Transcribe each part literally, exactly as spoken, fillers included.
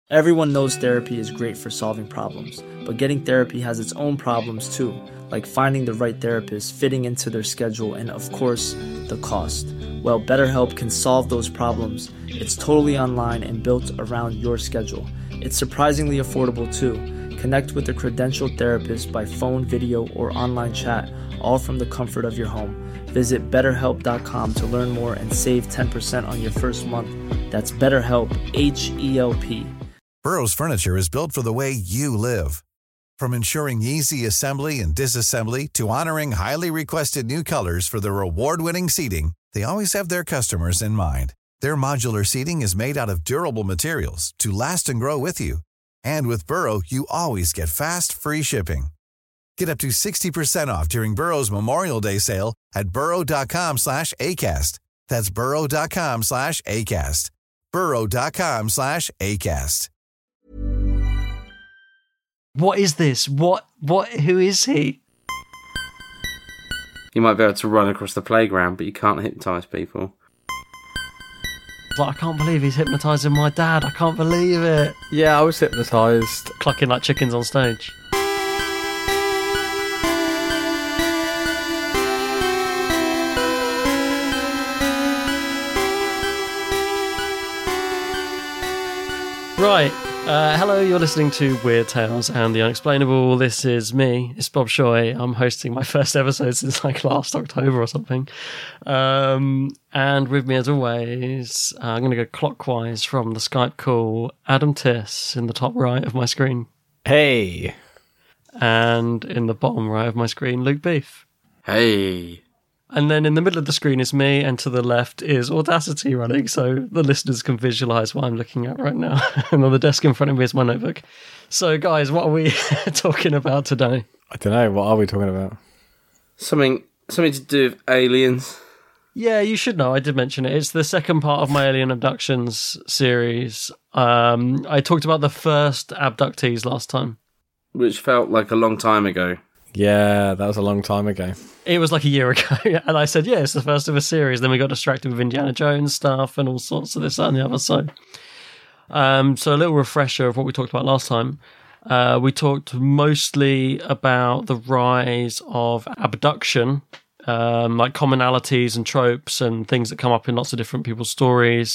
Everyone knows therapy is great for solving problems, but getting therapy has its own problems too, like finding the right therapist, fitting into their schedule, and of course, the cost. Well, BetterHelp can solve those problems. It's totally online and built around your schedule. It's surprisingly affordable too. Connect with a credentialed therapist by phone, video, or online chat, all from the comfort of your home. Visit better help dot com to learn more and save ten percent on your first month. That's BetterHelp, H E L P. Burrow's furniture is built for the way you live. From ensuring easy assembly and disassembly to honoring highly requested new colors for their award-winning seating, they always have their customers in mind. Their modular seating is made out of durable materials to last and grow with you. And with Burrow, you always get fast, free shipping. Get up to sixty percent off during Burrow's Memorial Day sale at burrow dot com slash ACAST. That's burrow dot com slash ACAST. burrow dot com slash ACAST. What is this? What? What? Who is he? You might be able to run across the playground, but you can't hypnotise people. Like, I can't believe he's hypnotising my dad. I can't believe it. Yeah, I was hypnotised. Clucking like chickens on stage. Right. Uh, hello, you're listening to Weird Tales and the Unexplainable. This is me. It's Bob Shoy. I'm hosting my first episode since like last October or something. Um, and with me, as always, uh, I'm going to go clockwise from the Skype call. Adam Tiss in the top right of my screen. Hey. And in the bottom right of my screen, Luke Beef. Hey. And then in the middle of the screen is me, and to the left is Audacity running, so the listeners can visualise what I'm looking at right now. And on the desk in front of me is my notebook. So, guys, what are we talking about today? I don't know. What are we talking about? Something something to do with aliens. Yeah, you should know. I did mention it. It's the second part of my Alien Abductions series. Um, I talked about the first abductees last time. Which felt like a long time ago. Yeah, that was a long time ago. It was like a year ago, and I said, yeah, it's the first of a series. Then we got distracted with Indiana Jones stuff and all sorts of this, that, and the other. So, um, so a little refresher of what we talked about last time. Uh, we talked mostly about the rise of abduction, um, like commonalities and tropes and things that come up in lots of different people's stories.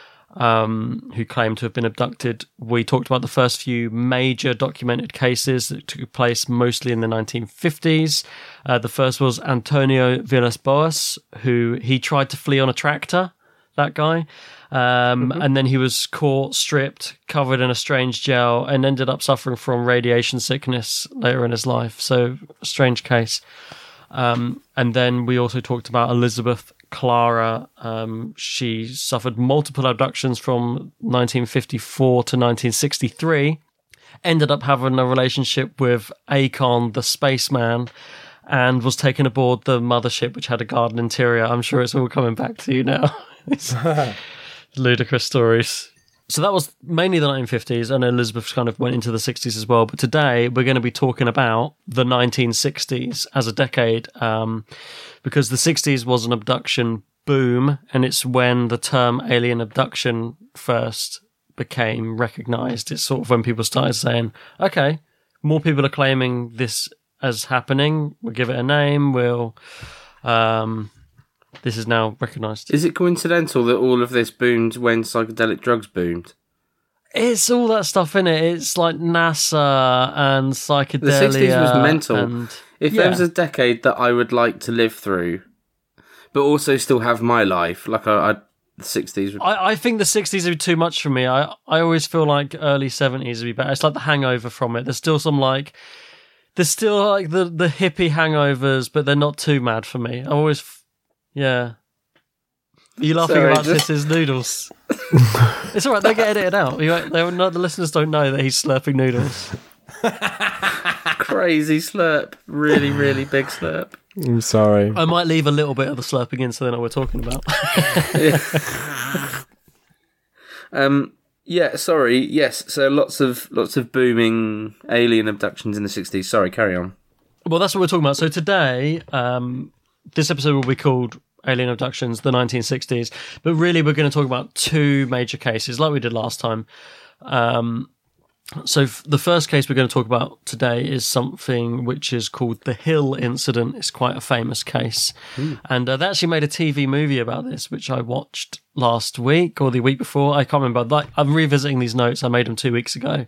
Um, who claim to have been abducted. We talked about the first few major documented cases that took place mostly in the nineteen fifties. Uh, the first was Antonio Villas-Boas, who he tried to flee on a tractor, that guy. Um, mm-hmm. And then he was caught, stripped, covered in a strange gel, and ended up suffering from radiation sickness later in his life. So, a strange case. Um, and then we also talked about Elizabeth Clara. Um, she suffered multiple abductions from nineteen fifty-four to nineteen sixty-three, ended up having a relationship with Akon, the spaceman, and was taken aboard the mothership, which had a garden interior. I'm sure it's all coming back to you now. It's ludicrous stories. So that was mainly the nineteen fifties, and Elizabeth kind of went into the sixties as well. But today we're going to be talking about the nineteen sixties as a decade, um, because the sixties was an abduction boom, and it's when the term alien abduction first became recognised. It's sort of when people started saying, okay, more people are claiming this as happening, we'll give it a name, we'll... Um, This is now recognised. Is it coincidental that all of this boomed when psychedelic drugs boomed? It's all that stuff in it. It's like NASA and psychedelia. The sixties was mental. And, if yeah. there was a decade that I would like to live through, but also still have my life, like I, I the sixties would... I, I think the sixties are too much for me. I, I always feel like early seventies would be better. It's like the hangover from it. There's still some like... There's still like the, the hippie hangovers, but they're not too mad for me. I always... Yeah. Are you laughing Sorry, about just... Tiss's noodles? It's alright, they get edited out. You, they're not, the listeners don't know that he's slurping noodles. Crazy slurp. Really, really big slurp. I'm sorry. I might leave a little bit of the slurping in so they know what we're talking about. yeah. um, yeah, sorry. Yes, so lots of lots of booming alien abductions in the sixties. Sorry, carry on. Well, that's what we're talking about. So today... Um, this episode will be called Alien Abductions, the nineteen sixties, but really we're going to talk about two major cases, like we did last time. Um, so f- the first case we're going to talk about today is something which is called the Hill incident. It's quite a famous case. Mm. And uh, they actually made a T V movie about this, which I watched last week or the week before. I can't remember. Like, I'm revisiting these notes. I made them two weeks ago.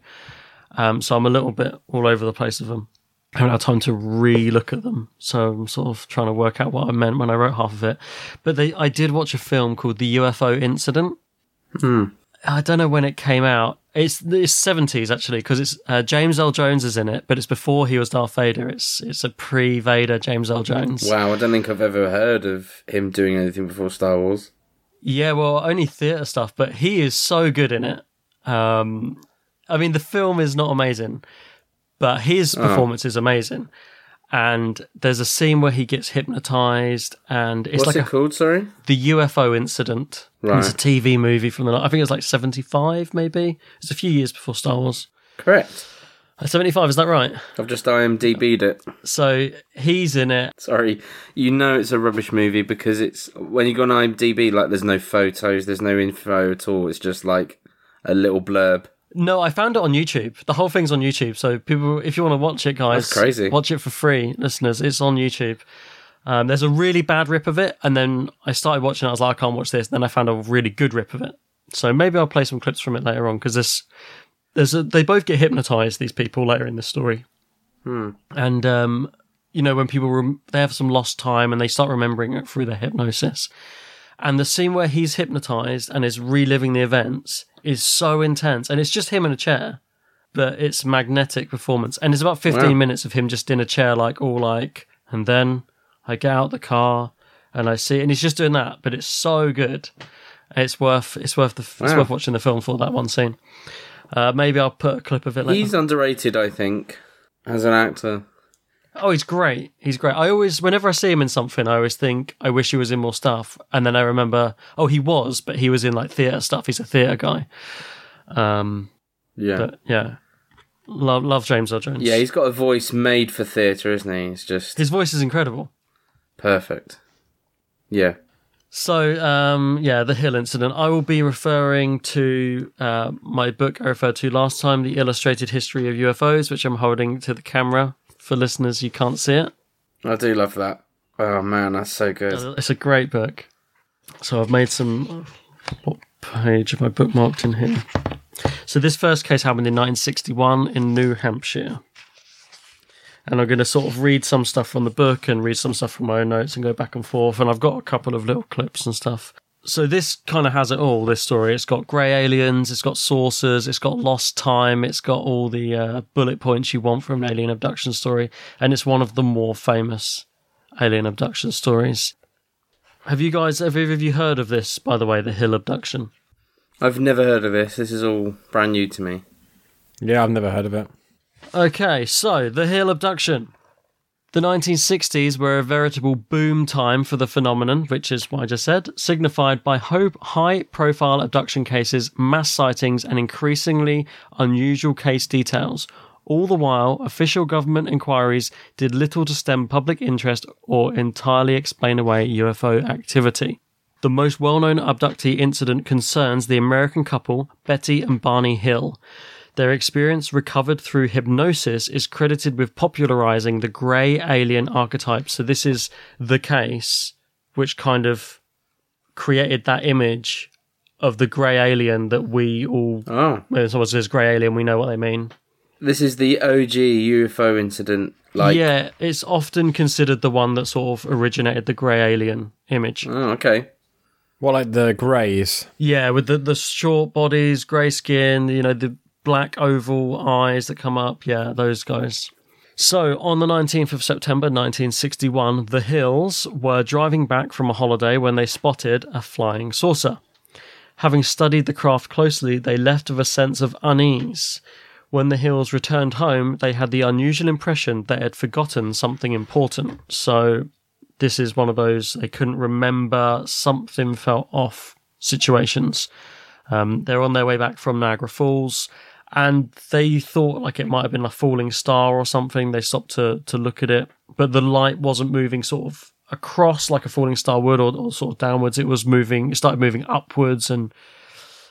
Um, so I'm a little bit all over the place with them. I haven't had time to re-look at them. So I'm sort of trying to work out what I meant when I wrote half of it. But they, I did watch a film called The U F O Incident. Hmm. I don't know when it came out. It's it's seventies actually, because it's uh, James Earl Jones is in it, but it's before he was Darth Vader. It's it's a pre-Vader James Earl Jones. Wow, I don't think I've ever heard of him doing anything before Star Wars. Yeah, well, only theatre stuff, but he is so good in it. Um, I mean, the film is not amazing, but his performance oh. is amazing. And there's a scene where he gets hypnotized, and it's What's like it a, called? Sorry, the U F O Incident. Right. It's a T V movie from the. I think it was like seventy-five, maybe. It's a few years before Star Wars. Correct. Uh, seventy-five, is that right? I've just I M D B'd it. So he's in it. Sorry, you know it's a rubbish movie because it's when you go on I M D B, like there's no photos, there's no info at all. It's just like a little blurb. No, I found it on YouTube. The whole thing's on YouTube. So people, if you want to watch it, guys, That's crazy. Watch it for free, listeners. It's on YouTube. Um, there's a really bad rip of it, and then I started watching it. I was like, I can't watch this. Then I found a really good rip of it. So maybe I'll play some clips from it later on, because this, there's a, they both get hypnotized, these people, later in the story. Hmm. And um, you know, when people rem- they have some lost time and they start remembering it through their hypnosis. And the scene where he's hypnotized and is reliving the events is so intense. And it's just him in a chair, but it's magnetic performance. And it's about fifteen Wow. minutes of him just in a chair, like, all like, and then I get out the car and I see, and he's just doing that, but it's so good. It's worth, it's worth the, it's Wow. worth watching the film for that one scene. Uh, maybe I'll put a clip of it later. He's underrated, I think, as an actor. Oh, he's great. He's great. I always, whenever I see him in something, I always think, I wish he was in more stuff. And then I remember, oh, he was, but he was in like theatre stuff. He's a theatre guy. Um, Yeah. But yeah, love, love James Earl Jones. Yeah, he's got a voice made for theatre, isn't he? It's just His voice is incredible. perfect. Yeah. So, um, yeah, the Hill incident. I will be referring to uh, my book I referred to last time, The Illustrated History of U F Os, which I'm holding to the camera. For listeners, you can't see it. I do love that. Oh, man, that's so good. It's a great book. So I've made some... What page have I bookmarked in here? So this first case happened in nineteen sixty-one in New Hampshire. And I'm going to sort of read some stuff from the book and read some stuff from my own notes and go back and forth. And I've got a couple of little clips and stuff. So this kind of has it all, this story. It's got grey aliens, it's got saucers, it's got lost time, it's got all the uh, bullet points you want from an alien abduction story. And it's one of the more famous alien abduction stories. Have you guys, have either of you heard of this, by the way, the Hill abduction? I've never heard of this. This is all brand new to me. Yeah, I've never heard of it. Okay, so the Hill abduction. The nineteen sixties were a veritable boom time for the phenomenon, which is what I just said, signified by ho- high-profile abduction cases, mass sightings, and increasingly unusual case details. All the while, official government inquiries did little to stem public interest or entirely explain away U F O activity. The most well-known abductee incident concerns the American couple Betty and Barney Hill. Their experience, recovered through hypnosis, is credited with popularizing the grey alien archetype. So this is the case which kind of created that image of the grey alien that we all... Oh. When someone says grey alien, we know what they mean. This is the O G U F O incident. Like, Yeah, it's often considered the one that sort of originated the grey alien image. Oh, okay. What, like the greys? Yeah, with the, the short bodies, grey skin, you know, the black oval eyes that come up. Yeah, those guys. So, on the nineteenth of September nineteen sixty-one, the Hills were driving back from a holiday when they spotted a flying saucer. Having studied the craft closely, they left with a sense of unease. When the Hills returned home, they had the unusual impression they had forgotten something important. So, this is one of those they couldn't remember, something felt off situations. Um, they're on their way back from Niagara Falls, and they thought like it might have been a falling star or something. They stopped to to look at it, but the light wasn't moving sort of across like a falling star would, or, or sort of downwards. It was moving, it started moving upwards, and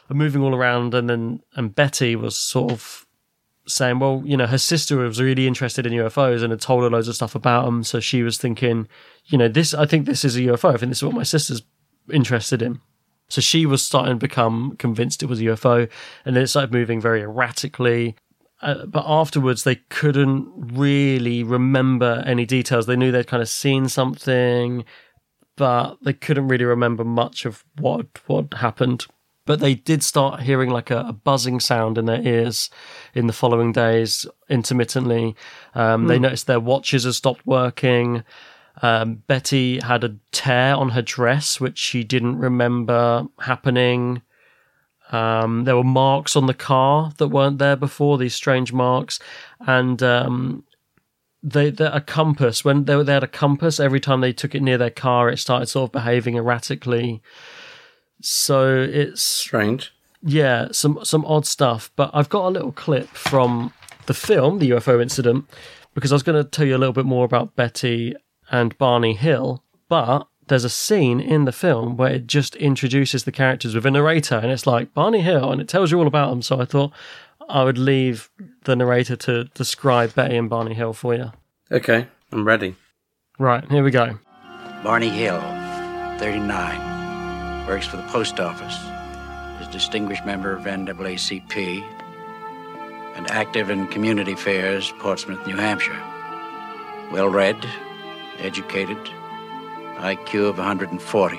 moving all around, and then and Betty was sort of saying, well, you know, her sister was really interested in U F Os and had told her loads of stuff about them. So she was thinking, you know, this, I think this is a U F O. I think this is what my sister's interested in. So she was starting to become convinced it was a U F O, and then it started moving very erratically. Uh, but afterwards, they couldn't really remember any details. They knew they'd kind of seen something, but they couldn't really remember much of what what happened. But they did start hearing like a, a buzzing sound in their ears in the following days, intermittently. Um, mm. They noticed their watches had stopped working. Um, Betty had a tear on her dress, which she didn't remember happening. Um, there were marks on the car that weren't there before, these strange marks. And um, they, they a compass, when they, they had a compass, every time they took it near their car, it started sort of behaving erratically. So it's strange. Yeah, some some odd stuff. But I've got a little clip from the film, The U F O Incident, because I was going to tell you a little bit more about Betty and Barney Hill. But there's a scene in the film where it just introduces the characters with a narrator, and it's like Barney Hill, and it tells you all about them. So I thought I would leave the narrator to describe Betty and Barney Hill for you. Okay, I'm ready. Right, here we go. Barney Hill, thirty-nine. Works for the post office, is a distinguished member of N double A C P, and active in community fairs, Portsmouth, New Hampshire. Well-read, educated, I Q of one hundred forty.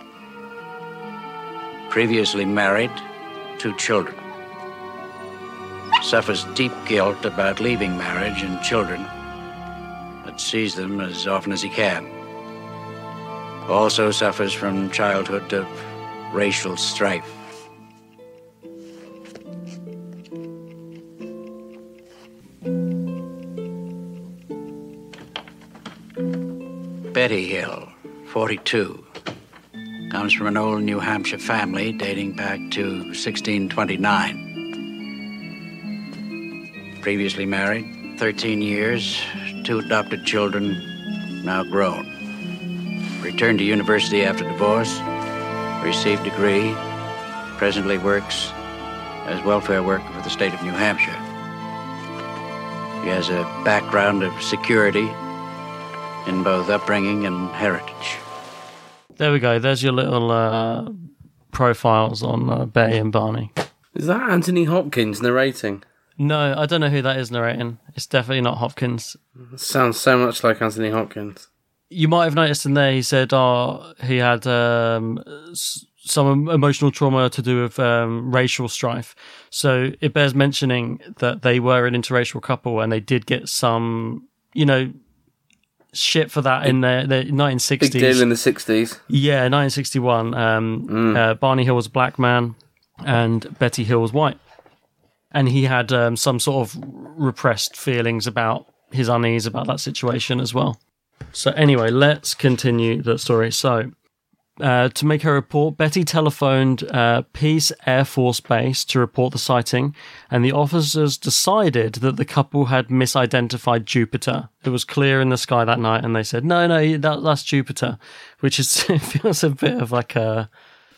Previously married, two children. Suffers deep guilt about leaving marriage and children, but sees them as often as he can. Also suffers from childhood of racial strife. Betty Hill, forty-two. Comes from an old New Hampshire family dating back to sixteen twenty-nine. Previously married, thirteen years, two adopted children, now grown. Returned to university after divorce, received degree, presently works as welfare worker for the state of New Hampshire. He has a background of security in both upbringing and heritage. There we go. There's your little uh, profiles on uh, Betty and Barney. Is that Anthony Hopkins narrating? No, I don't know who that is narrating. It's definitely not Hopkins. It sounds so much like Anthony Hopkins. You might have noticed in there he said oh, he had um, s- some emotional trauma to do with um, racial strife. So it bears mentioning that they were an interracial couple and they did get some, you know, shit for that in the, the nineteen sixties. Big deal in the sixties. Yeah, nineteen sixty-one. Um, mm. uh, Barney Hill was a black man and Betty Hill was white. And he had um, some sort of repressed feelings about his unease about that situation as well. So anyway, let's continue the story. So, uh, to make her report, Betty telephoned uh, Peace Air Force Base to report the sighting, and the officers decided that the couple had misidentified Jupiter. It was clear in the sky that night, and they said, no, no, that, that's Jupiter, which is it feels a bit of like a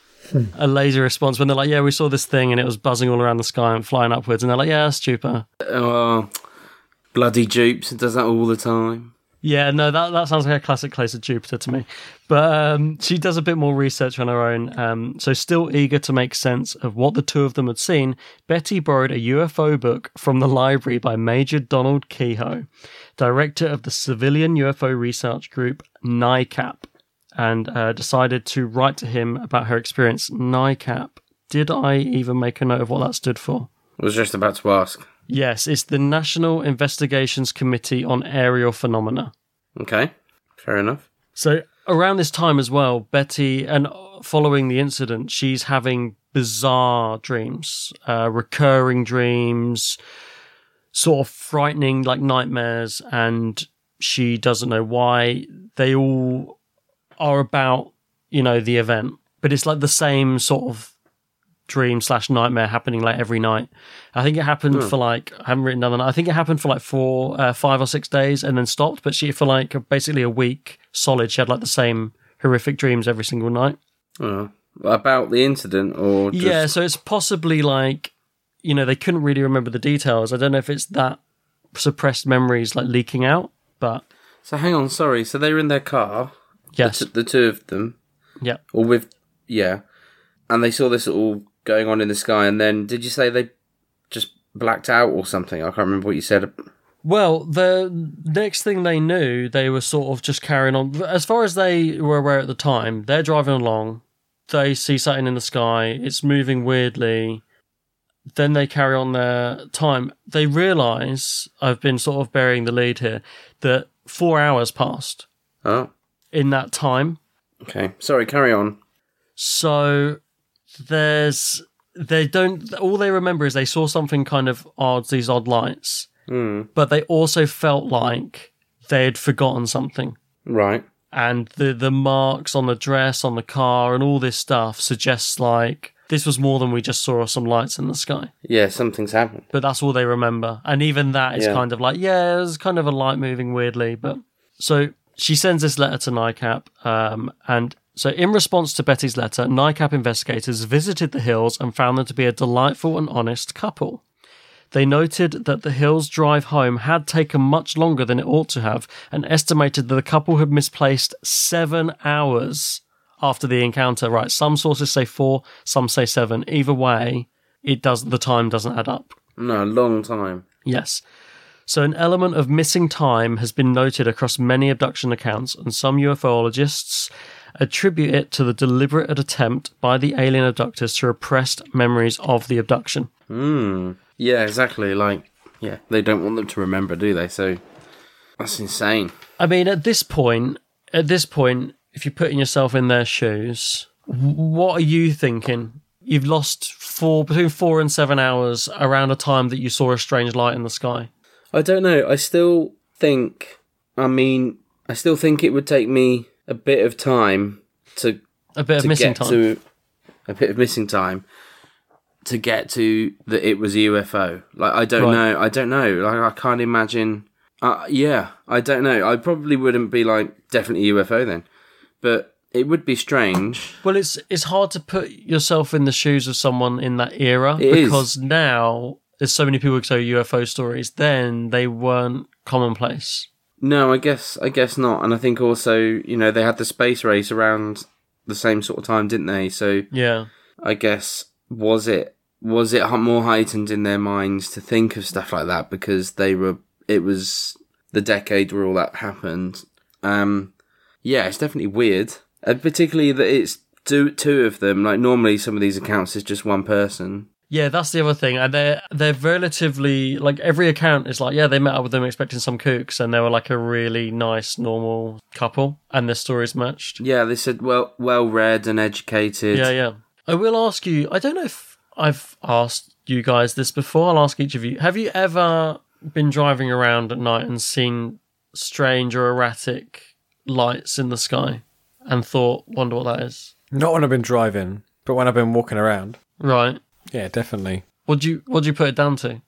a lazy response when they're like, yeah, we saw this thing, and it was buzzing all around the sky and flying upwards, and they're like, yeah, that's Jupiter. Oh, bloody Jupes, it does that all the time. Yeah, no, that, that sounds like a classic case of Jupiter to me. But um, she does a bit more research on her own. Um, so still eager to make sense of what the two of them had seen, Betty borrowed a U F O book from the library by Major Donald Kehoe, director of the Civilian U F O Research Group, NICAP, and uh, decided to write to him about her experience. NICAP. Did I even make a note of what that stood for? I was just about to ask. Yes, it's the National Investigations Committee on Aerial Phenomena. Okay, fair enough. So around this time as well, Betty, and following the incident, she's having bizarre dreams, uh, recurring dreams, sort of frightening, like nightmares, and she doesn't know why. They all are about, you know, the event, but it's like the same sort of dream slash nightmare happening like every night. I think it happened mm. for like, I haven't written down, I think it happened for like four, uh, five or six days and then stopped, but she, for like basically a week solid, she had like the same horrific dreams every single night. Oh. About the incident, or just... Yeah, so it's possibly like, you know, they couldn't really remember the details. I don't know if it's that suppressed memories like leaking out, but... So hang on, sorry. So they were in their car? Yes. The, t- the two of them? Yeah. Or with... Yeah. And they saw this all going on in the sky, and then, did you say they just blacked out or something? I can't remember what you said. Well, the next thing they knew, they were sort of just carrying on. As far as they were aware at the time, they're driving along, they see something in the sky, it's moving weirdly, then they carry on their time. They realise, I've been sort of burying the lead here, that four hours passed Oh. in that time. Okay. Sorry, carry on. So there's... They don't... All they remember is they saw something kind of odd, these odd lights, Mm. but they also felt like they had forgotten something. Right. And the the marks on the dress, on the car, and all this stuff suggests like this was more than we just saw some lights in the sky. Yeah, something's happened. But that's all they remember. And even that is Yeah. kind of like, yeah, there's kind of a light moving weirdly. But so she sends this letter to NICAP. Um, and so in response to Betty's letter, NICAP investigators visited the Hills and found them to be a delightful and honest couple. They noted that the Hills' drive home had taken much longer than it ought to have, and estimated that the couple had misplaced seven hours after the encounter. Right, some sources say four, some say seven. Either way, it does the time doesn't add up. No, a long time. Yes. So an element of missing time has been noted across many abduction accounts, and some UFOlogists attribute it to the deliberate attempt by the alien abductors to repress memories of the abduction. Hmm. Yeah, exactly. Like, yeah, they don't want them to remember, do they? So that's insane. I mean, at this point, at this point, if you're putting yourself in their shoes, what are you thinking? You've lost four between four and seven hours around a time that you saw a strange light in the sky. I don't know. I still think. I mean, I still think it would take me a bit of time to A bit of to missing get time. to a bit of missing time to get to that it was a U F O. Like, I don't Right. know. I don't know. Like, I can't imagine. Uh, yeah, I don't know. I probably wouldn't be like definitely U F O then, but it would be strange. Well, it's it's hard to put yourself in the shoes of someone in that era It is. because now there's so many people who tell U F O stories. Then they weren't commonplace. No, I guess I guess not. And I think also, you know, they had the space race around the same sort of time, didn't they? So Yeah. I guess was it was it more heightened in their minds to think of stuff like that because they were it was the decade where all that happened. Um, yeah, it's definitely weird, and particularly that it's two two of them. Like normally, some of these accounts is just one person. Yeah, that's the other thing. And they're they're relatively like every account is like, yeah, they met up with them expecting some kooks, and they were like a really nice, normal couple, and their stories matched. Yeah, they said well well read and educated. Yeah, yeah. I will ask you. I don't know if I've asked you guys this before. I'll ask each of you. Have you ever been driving around at night and seen strange or erratic lights in the sky, and thought, wonder what that is? Not when I've been driving, but when I've been walking around. Right. Yeah, definitely. What do you what do you put it down to?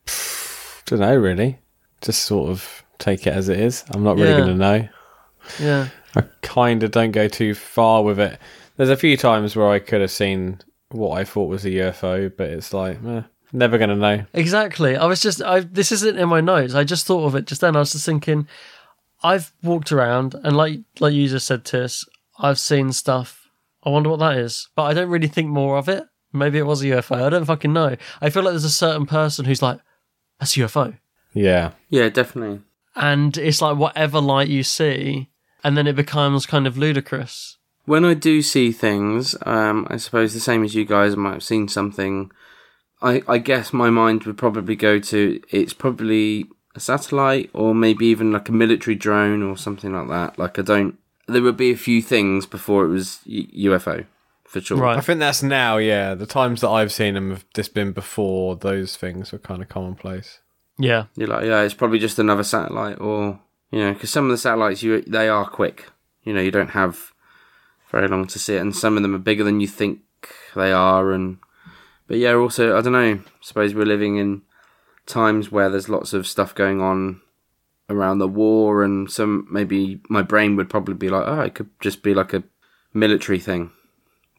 Don't know, really. Just sort of take it as it is. I'm not really Yeah. going to know. Yeah. I kind of don't go too far with it. There's a few times where I could have seen what I thought was a U F O, but it's like, eh, never going to know. Exactly. I was just, I this isn't in my notes. I just thought of it just then. I was just thinking, I've walked around and like like you just said, Tis, I've seen stuff. I wonder what that is, but I don't really think more of it. Maybe it was a U F O. I don't fucking know. I feel like there's a certain person who's like, that's a U F O, Yeah. Yeah, definitely. and it's like whatever light you see, and then it becomes kind of ludicrous. When I do see things, um, I suppose the same as you guys, I might have seen something. I, I guess my mind would probably go to it's probably a satellite or maybe even like a military drone or something like that. Like I don't. There would be a few things before it was U F O, for sure. Right. I think that's now, yeah. The times that I've seen them have just been before those things were kind of commonplace. Yeah. You're like, yeah, it's probably just another satellite, or you know, because some of the satellites you they are quick. You know, you don't have very long to see it, and some of them are bigger than you think they are. And but yeah, also I don't know. I suppose we're living in times where there's lots of stuff going on around the war, and some maybe my brain would probably be like, oh, it could just be like a military thing.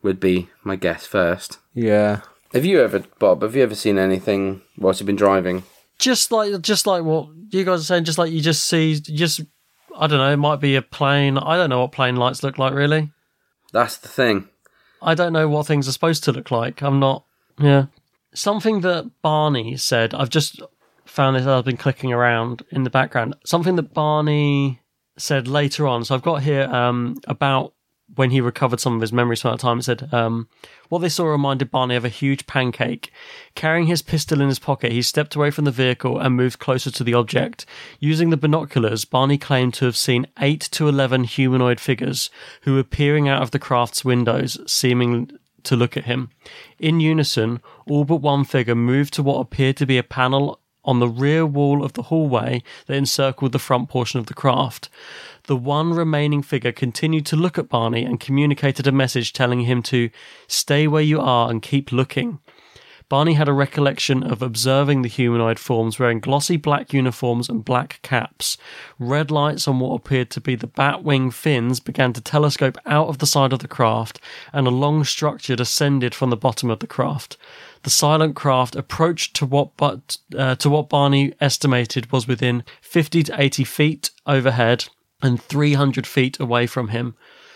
would be my guess first. Yeah. Have you ever, Bob, have you ever seen anything whilst you've been driving? Just like just like what you guys are saying, just like you just see, just, I don't know, it might be a plane. I don't know what plane lights look like, really. That's the thing. I don't know what things are supposed to look like. I'm not, yeah. Something that Barney said, I've just found this, I've been clicking around in the background. Something that Barney said later on. So I've got here um, about when he recovered some of his memories from that time. It said, um, what they saw reminded Barney of a huge pancake. Carrying his pistol in his pocket, he stepped away from the vehicle and moved closer to the object. Using the binoculars, Barney claimed to have seen eight to eleven humanoid figures who were peering out of the craft's windows, seeming to look at him. In unison, all but one figure moved to what appeared to be a panel on the rear wall of the hallway that encircled the front portion of the craft. The one remaining figure continued to look at Barney and communicated a message telling him to stay where you are and keep looking. Barney had a recollection of observing the humanoid forms wearing glossy black uniforms and black caps. Red lights on what appeared to be the bat wing fins began to telescope out of the side of the craft, and a long structure descended from the bottom of the craft. The silent craft approached to what but uh, to what Barney estimated was within fifty to eighty feet overhead and three hundred feet away from him.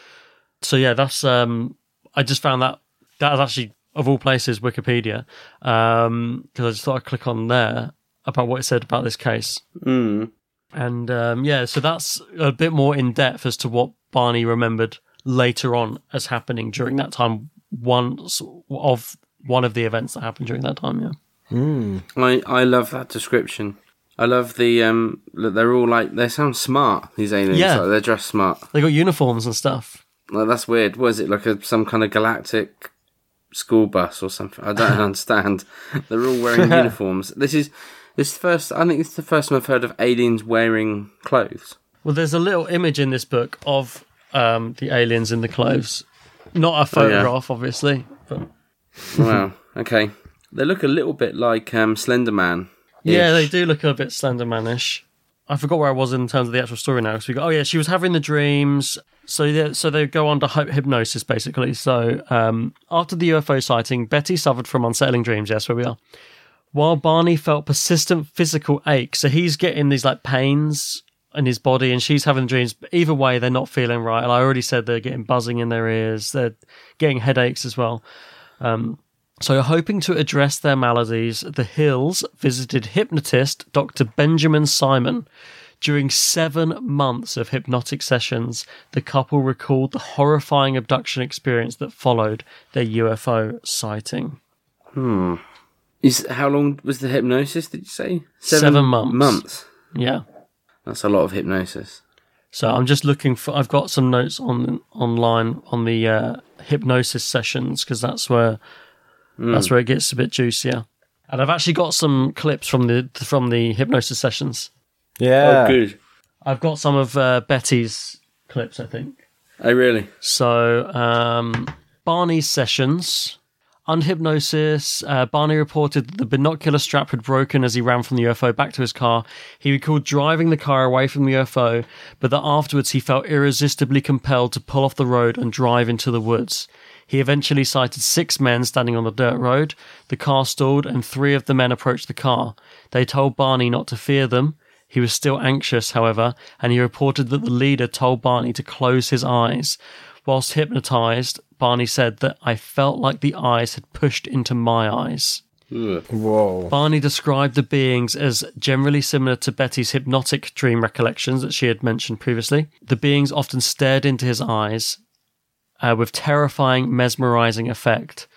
So yeah, that's um, I just found that that was actually, of all places, Wikipedia, because um, I just thought I'd click on there about what it said about this case. Mm. And um, yeah, so that's a bit more in depth as to what Barney remembered later on as happening during that time. One of one of the events that happened during that time. Yeah, Mm. I, I love that description. I love the, um, that they're all like, they sound smart, these aliens. Yeah. Like, they're dressed smart. they got uniforms and stuff. Like, that's weird. Was it like a, some kind of galactic school bus or something? I don't understand. They're all wearing uniforms. This is, this is first, I think it's the first time I've heard of aliens wearing clothes. Well, there's a little image in this book of um, the aliens in the clothes. Not a photograph, obviously. But Wow. Okay. They look a little bit like um, Slender Man. yeah, they do look a bit Slenderman-ish. I forgot where I was in terms of the actual story now. So we go, oh yeah, she was having the dreams. So yeah, so they go under hy- hypnosis basically. So um, after the U F O sighting, Betty suffered from unsettling dreams. Yes, where we are. While Barney felt persistent physical aches, so he's getting these like pains in his body, and she's having dreams. But either way, they're not feeling right. And I already said they're getting buzzing in their ears. They're getting headaches as well. Um, So, hoping to address their maladies, the Hills visited hypnotist Doctor Benjamin Simon. During seven months of hypnotic sessions, the couple recalled the horrifying abduction experience that followed their U F O sighting. Hmm. Is how long was the hypnosis, did you say? Seven months. months. Yeah. That's a lot of hypnosis. So I'm just looking for, I've got some notes on online on the uh, hypnosis sessions, because that's where mm. that's where it gets a bit juicier. And I've actually got some clips from the from the hypnosis sessions. Yeah. Oh, good. I've got some of uh, Betty's clips, I think. Oh, really? So, um, Barney's sessions. Under hypnosis, uh, Barney reported that the binocular strap had broken as he ran from the U F O back to his car. He recalled driving the car away from the U F O, but that afterwards he felt irresistibly compelled to pull off the road and drive into the woods. He eventually sighted six men standing on the dirt road. The car stalled and three of the men approached the car. They told Barney not to fear them. He was still anxious, however, and he reported that the leader told Barney to close his eyes. Whilst hypnotized, Barney said that I felt like the eyes had pushed into my eyes. Ugh. Whoa. Barney described the beings as generally similar to Betty's hypnotic dream recollections that she had mentioned previously. The beings often stared into his eyes uh, with terrifying, mesmerizing effect.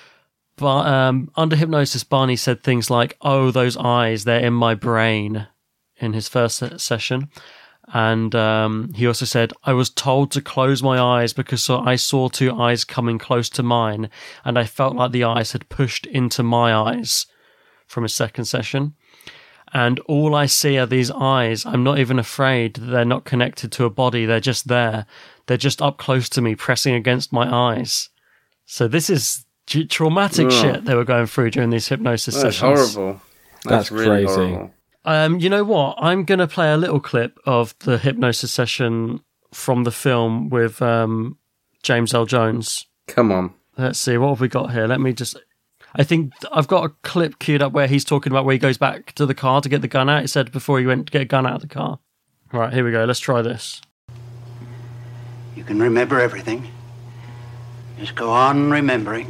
But um, under hypnosis, Barney said things like, "Oh, those eyes, they're in my brain," in his first se- session. And um, he also said, I was told to close my eyes because so I saw two eyes coming close to mine, and I felt like the eyes had pushed into my eyes, from his second session. And all I see are these eyes. I'm not even afraid that they're not connected to a body. They're just there. They're just up close to me, pressing against my eyes. So this is g- traumatic Ugh. shit they were going through during these hypnosis That's sessions. horrible. That's really crazy. horrible. Um, you know what? I'm going to play a little clip of the hypnosis session from the film with um, James L. Jones. Come on. Let's see, what have we got here? Let me just... I think I've got a clip queued up where he's talking about where he goes back to the car to get the gun out. He said before he went to get a gun out of the car. Right, here we go. Let's try this. You can remember everything. Just go on remembering.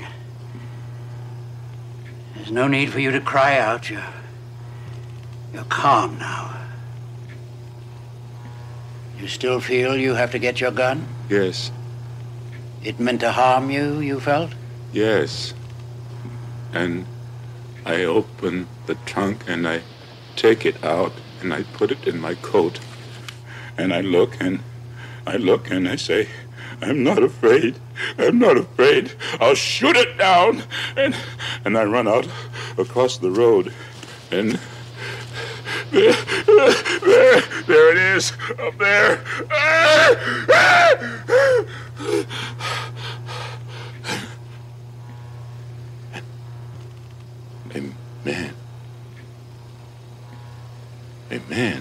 There's no need for you to cry out. You're, you're calm now. You still feel you have to get your gun? Yes. It meant to harm you, you felt? Yes. And I open the trunk and I take it out and I put it in my coat. And I look and I look and I say, I'm not afraid. I'm not afraid. I'll shoot it down. And and I run out across the road. And there, there, there it is, up there. A man. A man.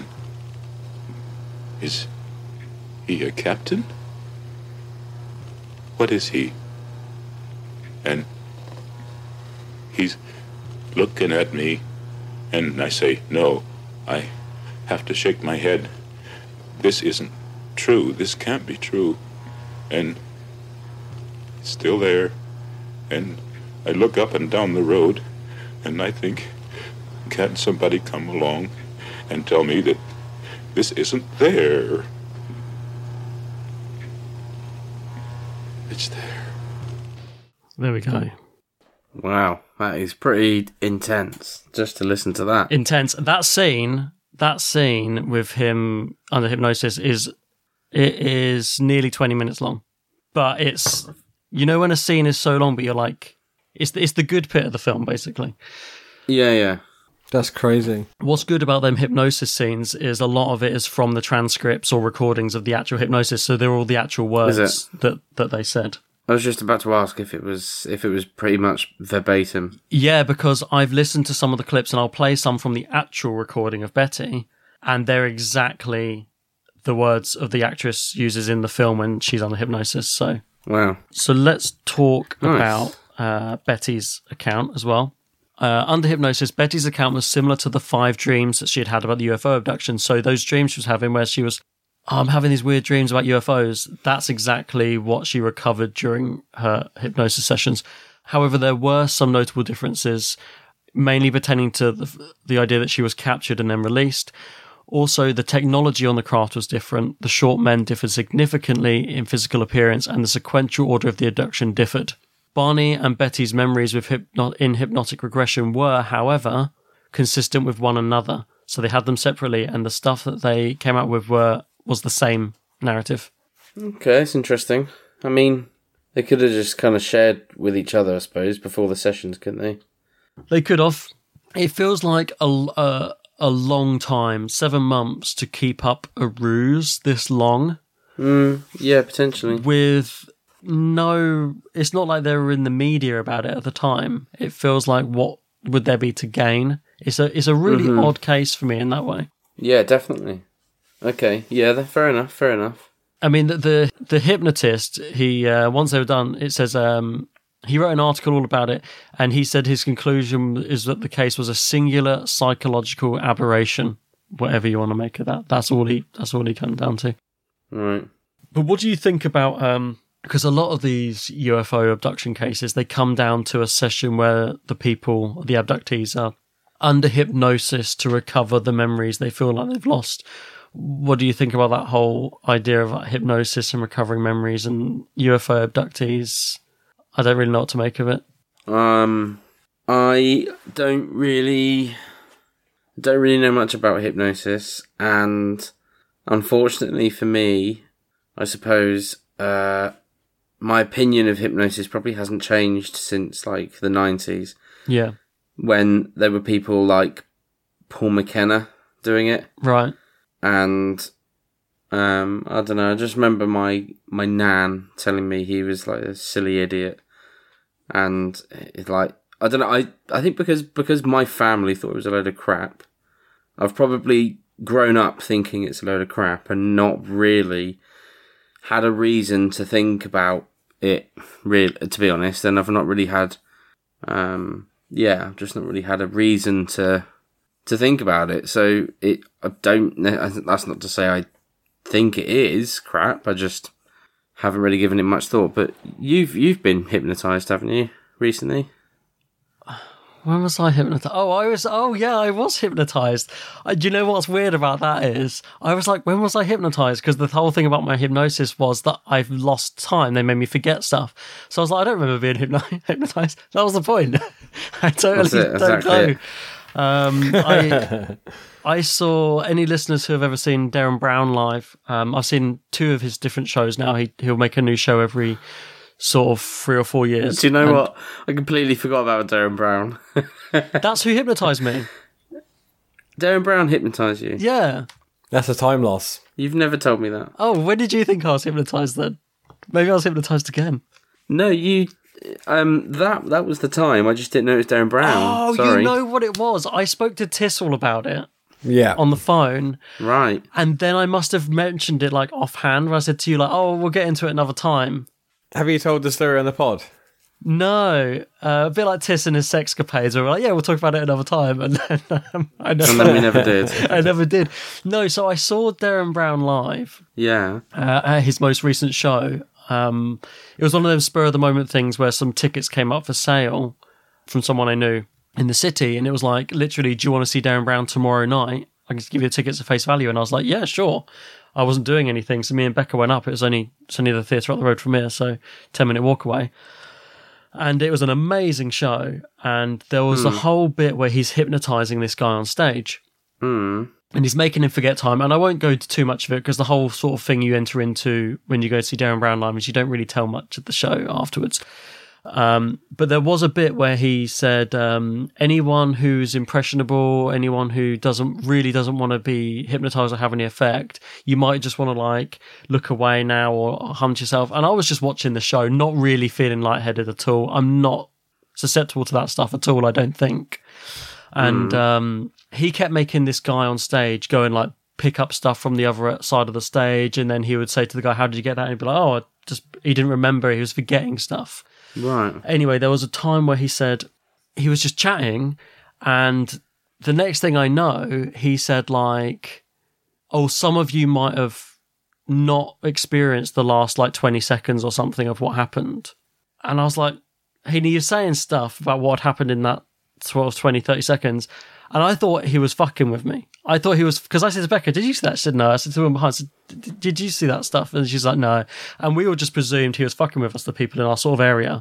Is he a captain? What is he? And he's looking at me, and I say, no, I have to shake my head. This isn't true. This can't be true. And it's still there. And I look up and down the road, and I think, can't somebody come along and tell me that this isn't there? It's there. There we go. Wow, that is pretty intense, just to listen to that. Intense. That scene, that scene with him under hypnosis is, it is nearly twenty minutes long. But it's, you know when a scene is so long, but you're like, it's the, it's the good bit of the film, basically. Yeah, yeah. That's crazy. What's good about them hypnosis scenes is a lot of it is from the transcripts or recordings of the actual hypnosis, so they're all the actual words that, that they said. I was just about to ask if it was if it was pretty much verbatim. Yeah, because I've listened to some of the clips and I'll play some from the actual recording of Betty, and they're exactly the words of the actress uses in the film when she's under hypnosis. So, wow. So let's talk Nice. about uh, Betty's account as well. Uh, under hypnosis, Betty's account was similar to the five dreams that she had had about the U F O abduction. So those dreams she was having where she was, oh, I'm having these weird dreams about U F Os, that's exactly what she recovered during her hypnosis sessions. However, there were some notable differences, mainly pertaining to the, the idea that she was captured and then released. Also, the technology on the craft was different. The short men differed significantly in physical appearance, and the sequential order of the abduction differed. Barney and Betty's memories with hypno- in hypnotic regression were, however, consistent with one another. So they had them separately, and the stuff that they came out with were was the same narrative. Okay, that's interesting. I mean, they could have just kind of shared with each other, I suppose, before the sessions, couldn't they? They could have. It feels like a, a, a long time, seven months, to keep up a ruse this long. Mm, yeah, potentially. With no... It's not like they were in the media about it at the time. It feels like, what would there be to gain? It's a, it's a really Mm-hmm. odd case for me in that way. Yeah, definitely. Okay, yeah, th- fair enough, fair enough. I mean, the the, the hypnotist, he uh, once they were done, it says um, he wrote an article all about it, and he said his conclusion is that the case was a singular psychological aberration, whatever you want to make of that. That's all he that's all he came down to. Right. But what do you think about? Um, because a lot of these U F O abduction cases, they come down to a session where the people, the abductees, are under hypnosis to recover the memories they feel like they've lost. What do you think about that whole idea of like, hypnosis and recovering memories and U F O abductees? I don't really know what to make of it. Um, I don't really, don't really know much about hypnosis, and unfortunately for me, I suppose, uh, my opinion of hypnosis probably hasn't changed since like the nineties, Yeah. when there were people like Paul McKenna doing it. Right. And um, I don't know. I just remember my my nan telling me he was like a silly idiot, and it's like I don't know. I, I think because because my family thought it was a load of crap, I've probably grown up thinking it's a load of crap and not really had a reason to think about it, really, to be honest, and I've not really had, um, yeah, I've just not really had a reason to to think about it. So it, I don't. That's not to say I think it is crap. I just haven't really given it much thought. But you've you've been hypnotized, haven't you, recently? When was I hypnotized? Oh, I was. Oh, yeah, I was hypnotized. I, do you know what's weird about that is I was like, when was I hypnotized? Because the whole thing about my hypnosis was that I've lost time. They made me forget stuff. So I was like, I don't remember being hypno- hypnotized. That was the point. I totally That's it, don't exactly know. Um, I I saw any listeners who have ever seen Darren Brown live. Um, I've seen two of his different shows now. He he'll make a new show every sort of three or four years. Do you know and what? I completely forgot about Darren Brown. That's who hypnotized me. Darren Brown hypnotized you? Yeah. That's a time loss. You've never told me that. Oh, when did you think I was hypnotized then? Maybe I was hypnotized again. No, you. Um, that that was the time. I just didn't know it was Darren Brown. Oh, Sorry. you know what it was? I spoke to Tissel about it Yeah. on the phone, Right. and then I must have mentioned it like offhand. Where I said to you like, "Oh, we'll get into it another time." Have you told the story on the pod? No, uh, a bit like Tiss and his sexcapades. Where we're like, "Yeah, we'll talk about it another time," and then um, I never, And then we never did. I never did. No, so I saw Darren Brown live Yeah. uh, at his most recent show. Um, it was one of those spur of the moment things where some tickets came up for sale from someone I knew in the city, and it was like, literally, do you want to see Darren Brown tomorrow night? I can give you the tickets at face value. And I was like, yeah, sure. I wasn't doing anything, so me and Becca went up. It was only it's only the theatre up the road from here, so ten minute walk away. And it was an amazing show. And there was Mm. a whole bit where he's hypnotising this guy on stage. Mm. And he's making him forget time. And I won't go into too much of it because the whole sort of thing you enter into when you go to see Darren Brown live is you don't really tell much at the show afterwards. Um, but there was a bit where he said, um, anyone who's impressionable, anyone who doesn't really doesn't want to be hypnotized or have any effect, you might just want to like look away now or hum to yourself. And I was just watching the show, not really feeling lightheaded at all. I'm not susceptible to that stuff at all, I don't think. And Mm. um, he kept making this guy on stage go and like pick up stuff from the other side of the stage. And then he would say to the guy, how did you get that? And he'd be like, oh, I just, he didn't remember. He was forgetting stuff. Right. Anyway, there was a time where he said he was just chatting, and the next thing I know, he said like, oh, some of you might have not experienced the last like twenty seconds or something of what happened. And I was like, he was saying stuff about what happened in that twelve, twenty, thirty seconds. And I thought he was fucking with me. I thought he was, because I said to Becca, did you see that? She said, no. I said to him behind, I said, did you see that stuff? And she's like, no. And we all just presumed he was fucking with us, the people in our sort of area.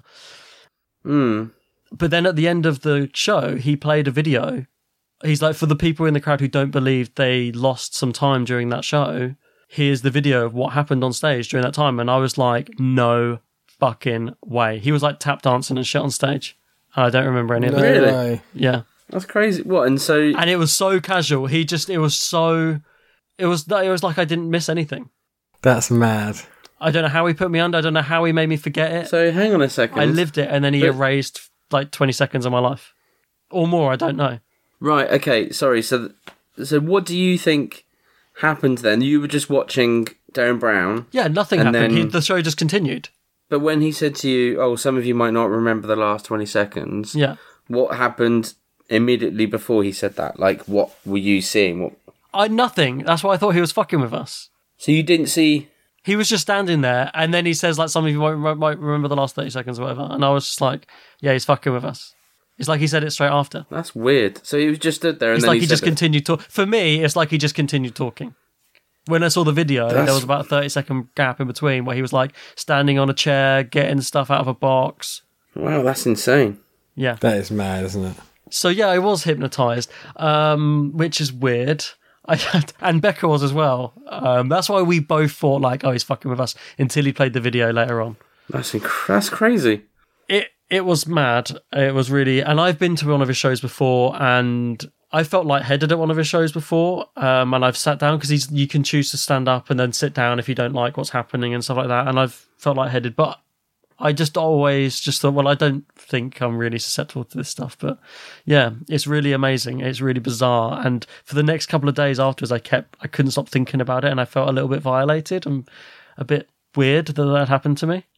Mm. But then at the end of the show, he played a video. He's like, for the people in the crowd who don't believe they lost some time during that show, here's the video of what happened on stage during that time. And I was like, no fucking way. He was like tap dancing and shit on stage. I don't remember any of No it. Really? way. Yeah. That's crazy. What? And so. And it was so casual. He just, it was so, it was, it was like I didn't miss anything. That's mad. I don't know how he put me under. I don't know how he made me forget it. So hang on a second. I lived it, and then he But- erased like twenty seconds of my life. Or more, I don't know. Right. Okay. Sorry. So, so what do you think happened then? You were just watching Darren Brown, Yeah, nothing And happened. then- He, the show just continued. but when he said to you, "Oh, some of you might not remember the last twenty seconds," Yeah. what happened immediately before he said that? Like, what were you seeing? What? I nothing. That's why I thought he was fucking with us. So you didn't see? He was just standing there, and then he says, like, some of you might, might remember the last thirty seconds or whatever. And I was just like, yeah, he's fucking with us. It's like he said it straight after. That's weird. So he was just stood there, and It's then like he, he, said just it. continued talking. For me, it's like he just continued talking. When I saw the video, That's- there was about a thirty second gap in between where he was like standing on a chair, getting stuff out of a box. Wow, that's insane. Yeah. That is mad, isn't it? So yeah, I was hypnotized, um, which is weird. I had, and Becca was as well. Um, that's why we both thought like, oh, he's fucking with us until he played the video later on. That's inc- that's crazy. It it was mad. It was really, and I've been to one of his shows before, and I felt lightheaded at one of his shows before. Um, and I've sat down because he's you can choose to stand up and then sit down if you don't like what's happening and stuff like that. And I've felt lightheaded, but I just always just thought, well, I don't think I'm really susceptible to this stuff. But yeah, it's really amazing. It's really bizarre. And for the next couple of days afterwards, I kept, I couldn't stop thinking about it. And I felt a little bit violated and a bit weird that that happened to me.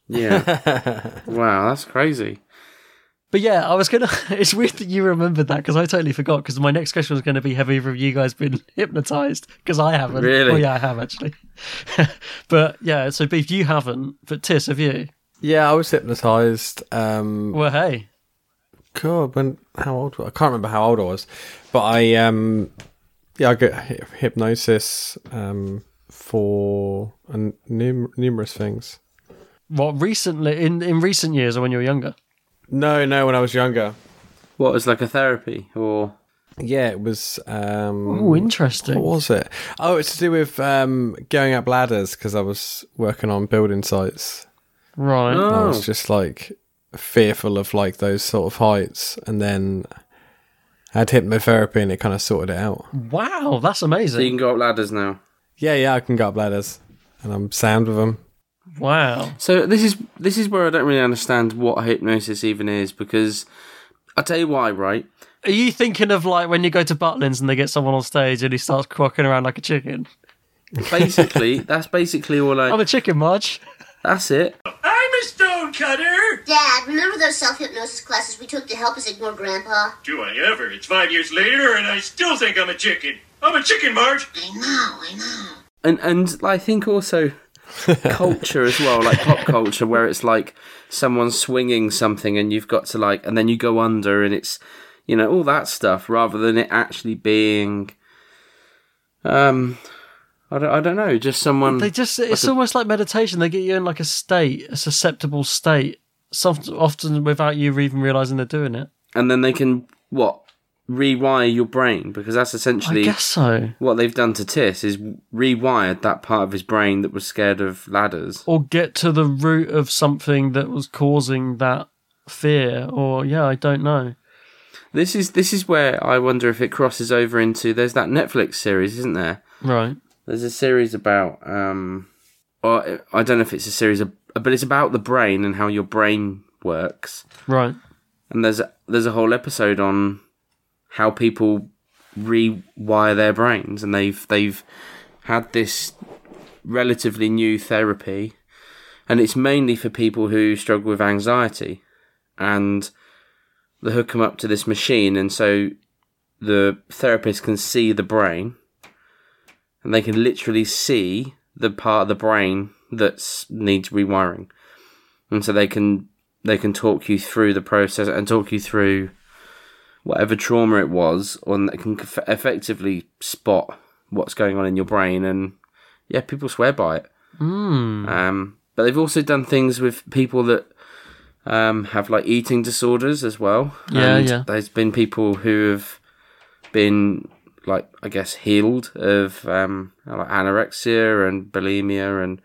Yeah. Wow, that's crazy. But yeah, I was going to... It's weird that you remembered that because I totally forgot because my next question was going to be, have either of you guys been hypnotised? Because I haven't. Really? Oh, yeah, I have actually. But yeah, so Beef, you haven't. But Tis, have you? Yeah, I was hypnotised. Um, Well, hey. God, when how old? was I I can't remember how old I was, but I um, yeah, I get hy- hypnosis um for uh, num- numerous things. What, recently? In, in recent years or when you were younger? No, no, when I was younger. What, was like a therapy or... Yeah, it was. Um, Oh, interesting. What was it? Oh, it's to do with um, going up ladders because I was working on building sites. Right. And I was Oh. just like fearful of like those sort of heights, and then I had hypnotherapy, and it kind of sorted it out. Wow, that's So you amazing. can go up ladders now. Yeah, yeah, I can go up ladders, and I'm sound with them. Wow. So this is this is where I don't really understand what hypnosis even is, because I'll tell you why, right? Are you thinking of like when you go to Butlins and they get someone on stage and he starts quacking around like a chicken? Basically, that's basically all I... I'm a chicken, Marge. That's it. I'm a stonecutter! Dad, remember those self-hypnosis classes we took to help us ignore Grandpa? Do I ever? It's five years later and I still think I'm a chicken. I'm a chicken, Marge! I know, I know. And and I think also culture as well, like pop culture, where it's like someone swinging something and you've got to like, and then you go under, and it's, you know, all that stuff, rather than it actually being, um, I don't, I don't know, just someone. They just, it's like a- almost like meditation. They get you in like a state, a susceptible state, soft, often without you even realising they're doing it. and then they can what rewire your brain, because that's I essentially guess so. what they've done to Tis, is rewired that part of his brain that was scared of ladders. Or get to the root of something that was causing that fear. Or, yeah, I don't know. This is this is where I wonder if it crosses over into, there's that Netflix series, isn't there? Right. There's a series about, um, or I don't know if it's a series, of, but it's about the brain and how your brain works. Right. And there's a, there's a whole episode on how people rewire their brains, and they've they've had this relatively new therapy, and it's mainly for people who struggle with anxiety, and they hook them up to this machine, and so the therapist can see the brain, and they can literally see the part of the brain that needs rewiring, and so they can they can talk you through the process and talk you through whatever trauma it was, and it can eff- effectively spot what's going on in your brain, and yeah, people swear by it. Mm. Um, but they've also done things with people that um, have like eating disorders as well. Yeah, and yeah. There's been people who have been like, I guess, healed of um, like anorexia and bulimia, and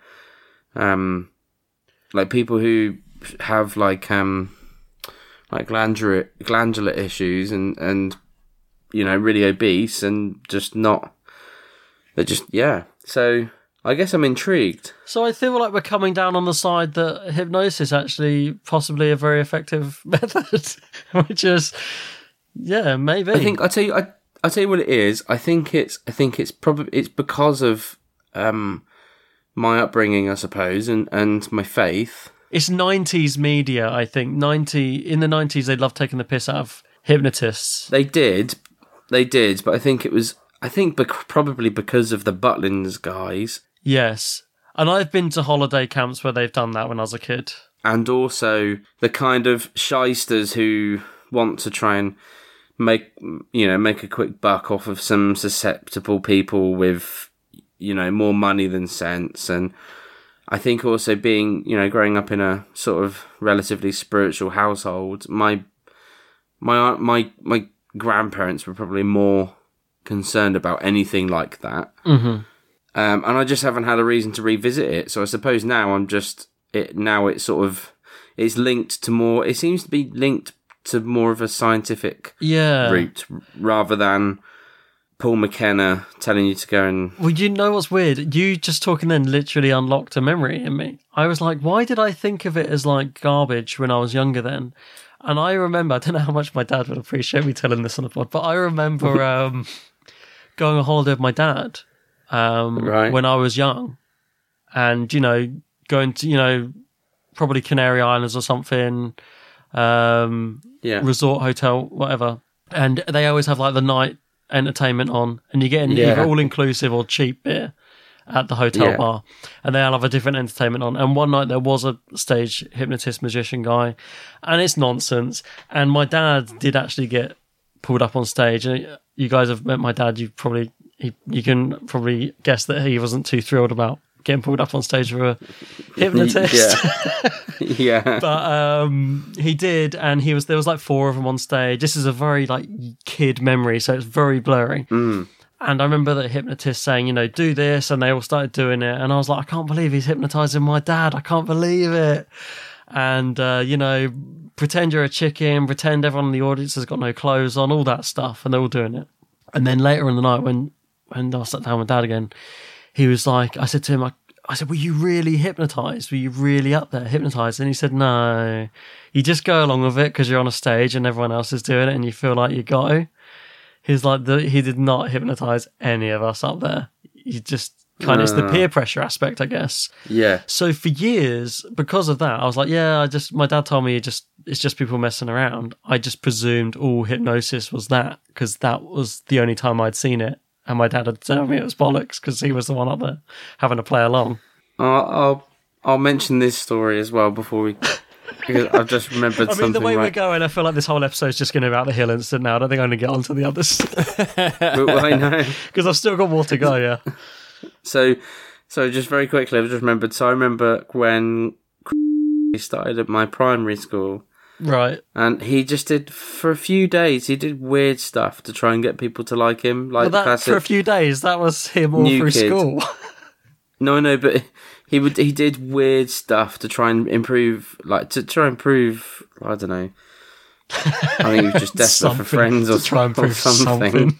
um, like people who have like um, like glandular glandular issues, and and you know, really obese and just not. They're just yeah. So I guess I'm intrigued. So I feel like we're coming down on the side that hypnosis actually possibly a very effective method, which is, yeah, maybe. I think I tell you, I I tell you what it is. I think it's I think it's probably it's because of um my upbringing, I suppose, and and my faith. It's nineties media, I think. ninety In the nineties, they loved taking the piss out of hypnotists. They did, they did, but I think it was I think bec- probably because of the Butlins guys. Yes. And I've been to holiday camps where they've done that when I was a kid. And also the kind of shysters who want to try and make, you know, make a quick buck off of some susceptible people with, you know, more money than sense. And I think also being, you know, growing up in a sort of relatively spiritual household, my my my my grandparents were probably more concerned about anything like that. Mm-hmm. Um, and I just haven't had a reason to revisit it. So I suppose now I'm just it. Now it's sort of it's linked to more. It seems to be linked to more of a scientific Yeah. route rather than Paul McKenna telling you to go and. Well, you know what's weird? You just talking then literally unlocked a memory in me. I was like, why did I think of it as like garbage when I was younger then? And I remember, I don't know how much my dad would appreciate me telling this on the pod, but I remember um, going on holiday with my dad um, Right. when I was young, and, you know, going to, you know, probably Canary Islands or something, um, Yeah. resort hotel, whatever. And they always have like the night entertainment on, and you get an Yeah. either all inclusive or cheap beer at the hotel Yeah. bar, and they'll have a different entertainment on. And one night there was a stage hypnotist magician guy, and it's nonsense. And my dad did actually get pulled up on stage, and you guys have met my dad. You probably he, you can probably guess that he wasn't too thrilled about getting pulled up on stage for a hypnotist. Yeah. yeah. But um, he did, and he was there was like four of them on stage. This is a very like kid memory, so it's very blurry. Mm. And I remember the hypnotist saying, you know, do this, and they all started doing it. And I was like, I can't believe he's hypnotizing my dad. I can't believe it. And, uh, you know, pretend you're a chicken, pretend everyone in the audience has got no clothes on, all that stuff. And they're all doing it. And then later in the night, when, when I sat down with Dad again, he was like, I said to him, I, I said, were you really hypnotized? Were you really up there hypnotized? And he said, no, you just go along with it because you're on a stage and everyone else is doing it and you feel like you got to. He's like, the, he did not hypnotize any of us up there. He just kind of, it's the peer pressure aspect, I guess. Yeah. So for years, because of that, I was like, yeah, I just, my dad told me it just, it's just people messing around. I just presumed all hypnosis was that because that was the only time I'd seen it. And my dad had told me it was bollocks because he was the one up there having to play along. I'll, I'll, I'll mention this story as well before we... Because I've just remembered I mean, something. the way like, we're going, I feel like this whole episode is just going to be about the Hill incident now. I don't think I'm going to get on to the others. Well, I know. Because I've still got more to go, yeah. So, so just very quickly, I've just remembered. So I remember when he started at my primary school. Right. And he just did, for a few days, he did weird stuff to try and get people to like him. Like Well, that, classic for a few days, that was him all new through kid. school. No, no, but he would he did weird stuff to try and improve, like to try and prove. I don't know. I think he was just desperate for friends or, to try and or prove something. something.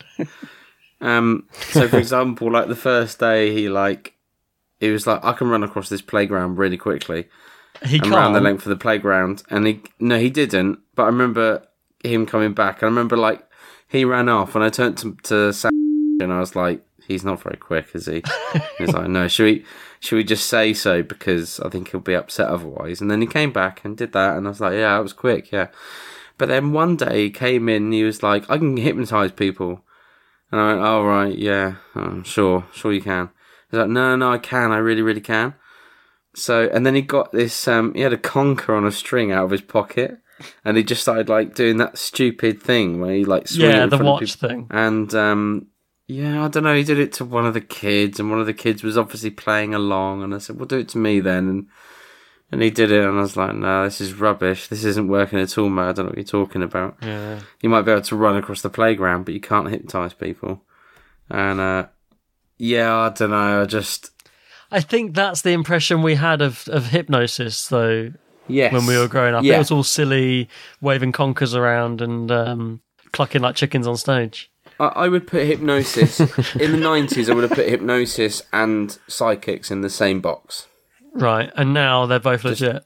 Um. So, for example, like the first day, he like he was like, I can run across this playground really quickly. He and can't. ran the length of the playground, and he no, he didn't. But I remember him coming back. I remember like he ran off, and I turned to, to Sam, and I was like, he's not very quick, is he? He was like, no, should we, should we just say so? Because I think he'll be upset otherwise. And then he came back and did that. And I was like, yeah, that was quick, yeah. But then one day he came in and he was like, I can hypnotise people. And I went, oh, right, yeah, oh, sure, sure you can. He's like, no, no, I can, I really, really can. So, and then he got this, um, he had a conker on a string out of his pocket. And he just started like doing that stupid thing where he like swung it Yeah, in the front of watch people. thing. And, um... yeah, I don't know. He did it to one of the kids, and one of the kids was obviously playing along. And I said, "Well, do it to me then." And and he did it, and I was like, "No, this is rubbish. This isn't working at all, mate. I don't know what you're talking about. Yeah. You might be able to run across the playground, but you can't hypnotise people." And uh, yeah, I don't know. I just I think that's the impression we had of, of hypnosis, though, yes, when we were growing up. Yeah. It was all silly, waving conkers around and um, clucking like chickens on stage. I, I would put hypnosis in the nineties. I would have put hypnosis and psychics in the same box. Right, and now they're both legit.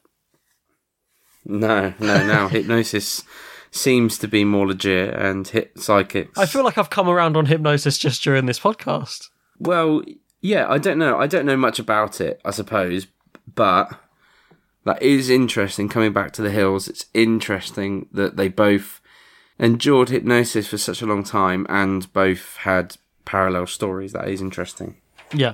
No, no, now hypnosis seems to be more legit, and hit psychics. I feel like I've come around on hypnosis just during this podcast. Well, yeah, I don't know. I don't know much about it, I suppose, but that is interesting. Coming back to the Hills, it's interesting that they both endured hypnosis for such a long time and both had parallel stories. That is interesting. Yeah.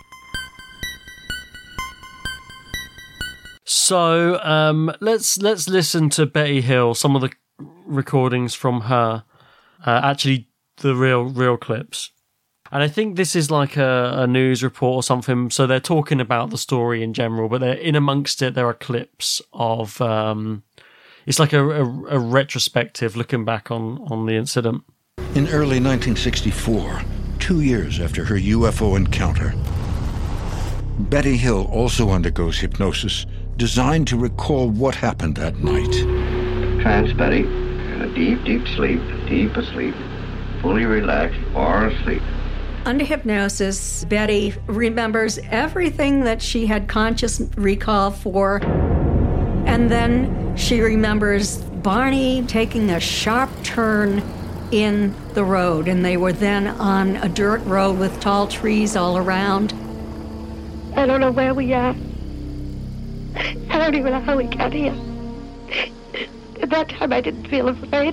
So um, let's let's listen to Betty Hill. Some of the recordings from her, uh, actually the real real clips. And I think this is like a, a news report or something. So they're talking about the story in general, but they're in amongst it. There are clips of. Um, it's like a, a, a retrospective looking back on on the incident. In early nineteen sixty-four, two years after her U F O encounter, Betty Hill also undergoes hypnosis designed to recall what happened that night. Trance, Betty. In a deep, deep sleep, deep asleep, fully relaxed or asleep. Under hypnosis, Betty remembers everything that she had conscious recall for, and then she remembers Barney taking a sharp turn in the road, and they were then on a dirt road with tall trees all around. I don't know where we are. I don't even know how we got here. At that time, I didn't feel afraid.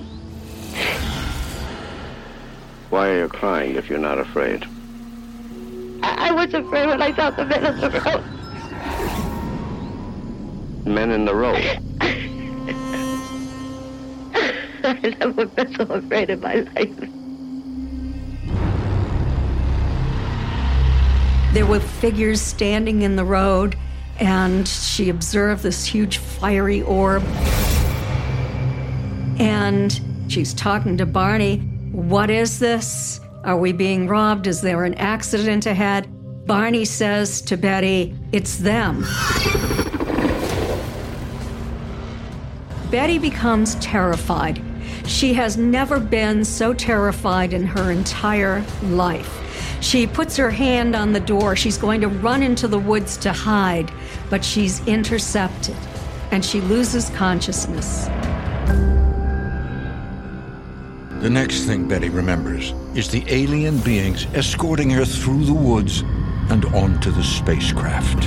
Why are you crying if you're not afraid? I, I was afraid when I saw the men in the road. Men in the road? I've never been so afraid in my life. There were figures standing in the road, and she observed this huge fiery orb. And she's talking to Barney. What is this? Are we being robbed? Is there an accident ahead? Barney says to Betty, it's them. Betty becomes terrified. She has never been so terrified in her entire life. She puts her hand on the door. She's going to run into the woods to hide, but she's intercepted, and she loses consciousness. The next thing Betty remembers is the alien beings escorting her through the woods and onto the spacecraft.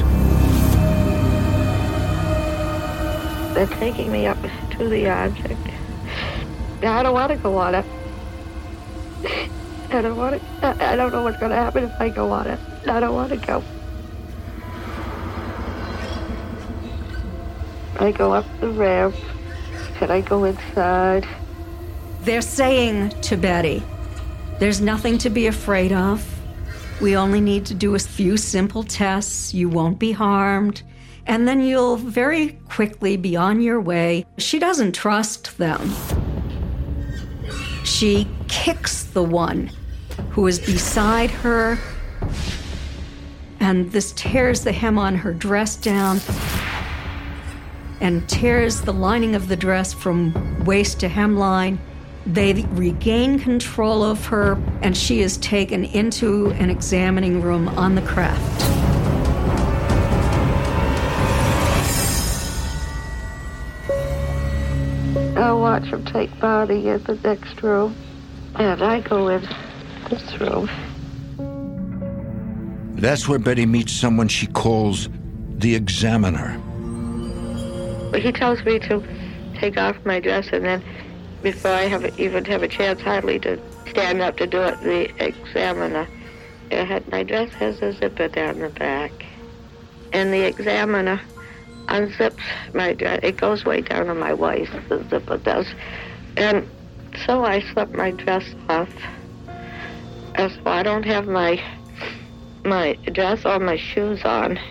They're taking me up to the object. I don't want to go on it. I don't want to. I don't know what's going to happen if I go on it. I don't want to go. I go up the ramp, and I go inside. They're saying to Betty, there's nothing to be afraid of. We only need to do a few simple tests. You won't be harmed. And then you'll very quickly be on your way. She doesn't trust them. She kicks the one who is beside her, and this tears the hem on her dress down and tears the lining of the dress from waist to hemline. They regain control of her, and she is taken into an examining room on the craft. I'll watch him take Barney in the next room, and I go in this room. That's where Betty meets someone she calls the Examiner. He tells me to take off my dress, and then before I have even have a chance hardly to stand up to do it, the Examiner, it had, my dress has a zipper down the back, and the Examiner unzips my dress. It goes way down to my waist, the zipper does. And so I slip my dress off. And so I don't have my my dress or my shoes on.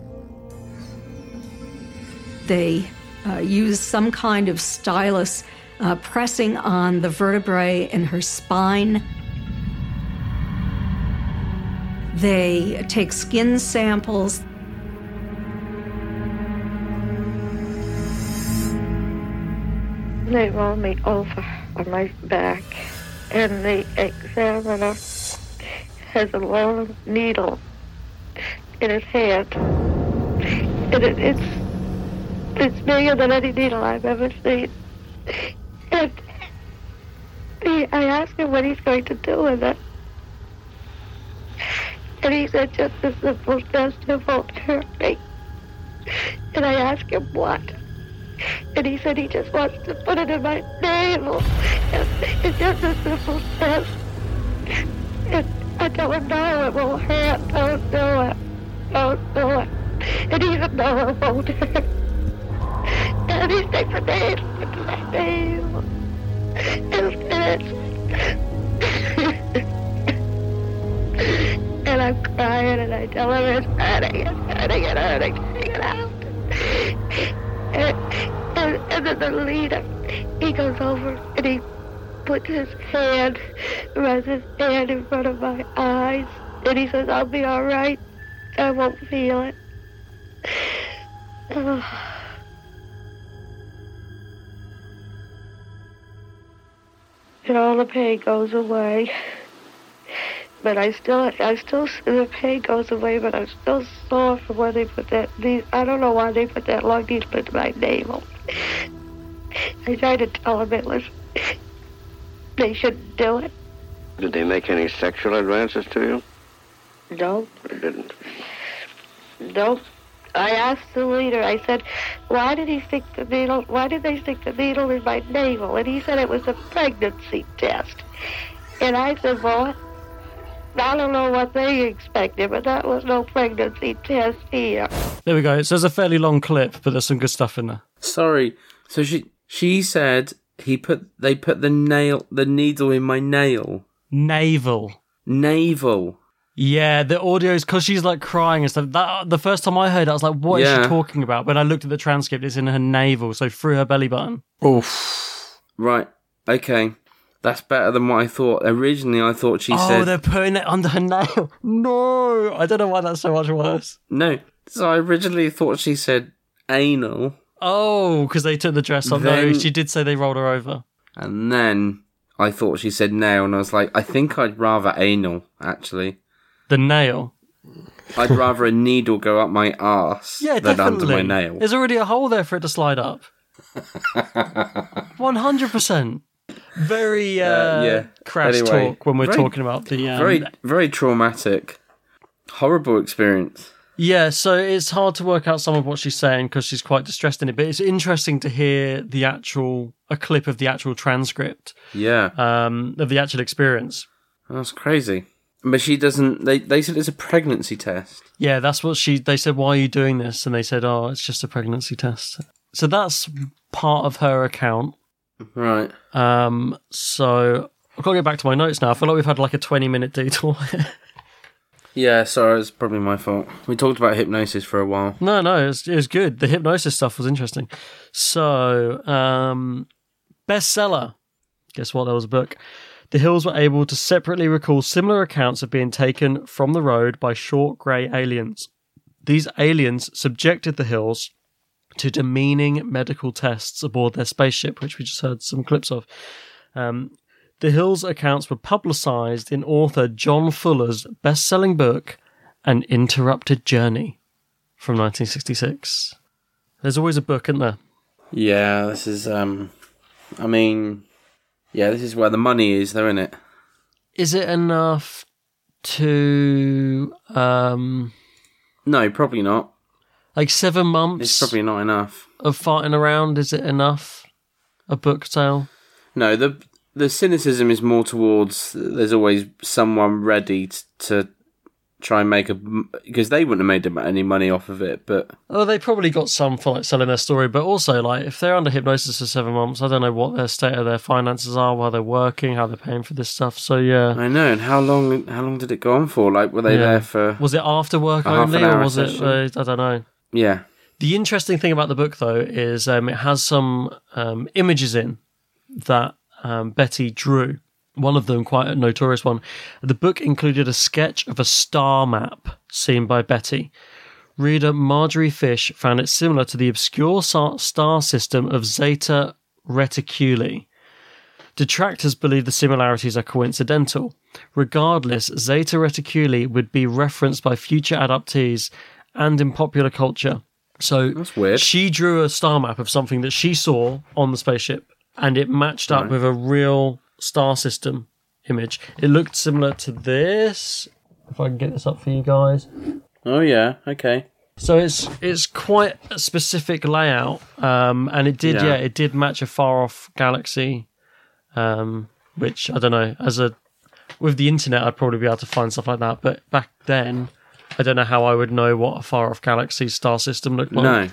They uh, use some kind of stylus uh, pressing on the vertebrae in her spine. They take skin samples. They roll me over on my back, and the Examiner has a long needle in his hand. And it, it's it's bigger than any needle I've ever seen. And he, I asked him what he's going to do with it. And he said, just a simple test, it won't hurt me. And I asked him what. And he said he just wants to put it in my navel. And it's just a simple test. And I told him, no, it won't hurt. Don't do it. Don't do it. And even though it won't hurt. And he sticks a needle into my navel. And it's... and I'm crying, and I tell him it's hurting, it's hurting, it's hurting, take it out. And, and, and then the leader, he goes over and he puts his hand, runs his hand in front of my eyes, and he says, I'll be all right. I won't feel it. Oh. And all the pain goes away. But I still, I still, the pain goes away, but I'm still sore from where they put that, these, I don't know why they put that long needle into my navel. I tried to tell them it was, they shouldn't do it. Did they make any sexual advances to you? No. They didn't? No. I asked the leader, I said, why did he stick the needle, why did they stick the needle in my navel? And he said it was a pregnancy test. And I said, well, I don't know what they expected, but that was no pregnancy test here. There we go. So there's a fairly long clip, but there's some good stuff in there. Sorry. So she she said he put they put the nail the needle in my nail. Navel. Navel. Yeah, the audio is because she's like crying and stuff. That the first time I heard it, I was like, "What is Yeah. she talking about?" When I looked at the transcript, it's in her navel, so through her belly button. Oof. Right. Okay. That's better than what I thought. Originally, I thought she oh, said... they're putting it under her nail. No, I don't know why that's so much worse. No. So I originally thought she said anal. Oh, because they took the dress off. No, Then- she did say they rolled her over. And then I thought she said nail, and I was like, I think I'd rather anal, actually. The nail. I'd rather a needle go up my arse Yeah, than definitely. under my nail. There's already a hole there for it to slide up. one hundred percent. Very uh, Uh, yeah. crass Anyway, talk when we're very- talking about the... Um, Very, very traumatic. Horrible experience. Yeah, so it's hard to work out some of what she's saying because she's quite distressed in it, but it's interesting to hear the actual... a clip of the actual transcript Yeah. um, of the actual experience. That's crazy. But she doesn't... They, they said it's a pregnancy test. Yeah, that's what she... They said, why are you doing this? And they said, oh, it's just a pregnancy test. So that's part of her account. Right. Um, so I've got to get back to my notes now. I feel like we've had like a twenty minute detour. Yeah, sorry, it's probably my fault. We talked about hypnosis for a while. no, no, it was, it was good. The hypnosis stuff was interesting. So, um, bestseller. Guess what? There was a book. The Hills were able to separately recall similar accounts of being taken from the road by short grey aliens. These aliens subjected the Hills to demeaning medical tests aboard their spaceship, which we just heard some clips of. Um, the Hills accounts were publicised in author John Fuller's best-selling book, An Interrupted Journey, from nineteen sixty-six. There's always a book, isn't there? Yeah, this is, um... I mean... Yeah, this is where the money is, though, isn't it? Is it enough to... Um, No, probably not. like seven It's months probably not enough. of farting around, is it enough? A book sale? No, the the cynicism is more towards there's always someone ready t- to try and make a... Because they wouldn't have made any money off of it, but... Oh, they probably got some for like selling their story, but also like if they're under hypnosis for seven months, I don't know what their state of their finances are, while they're working, how they're paying for this stuff. So yeah, I know. And how long? How long did it go on for? Like, were they Yeah. there for? Was it after work a half only, an or hour was session? it? Uh, I don't know. Yeah. The interesting thing about the book, though, is um, it has some um, images in that um, Betty drew. One of them, quite a notorious one. The book included a sketch of a star map seen by Betty. Reader Marjorie Fish found it similar to the obscure sa- star system of Zeta Reticuli. Detractors believe the similarities are coincidental. Regardless, Zeta Reticuli would be referenced by future adoptees and in popular culture. So That's weird. she drew a star map of something that she saw on the spaceship, and it matched up Right. with a real star system image. It looked similar to this. If I can get this up for you guys. Oh yeah. Okay. So it's it's quite a specific layout, um, and it did yeah. Yeah. it did match a far off galaxy, um, which I don't know. As a with the internet, I'd probably be able to find stuff like that, but back then, I don't know how I would know what a far off galaxy star system looked like. No.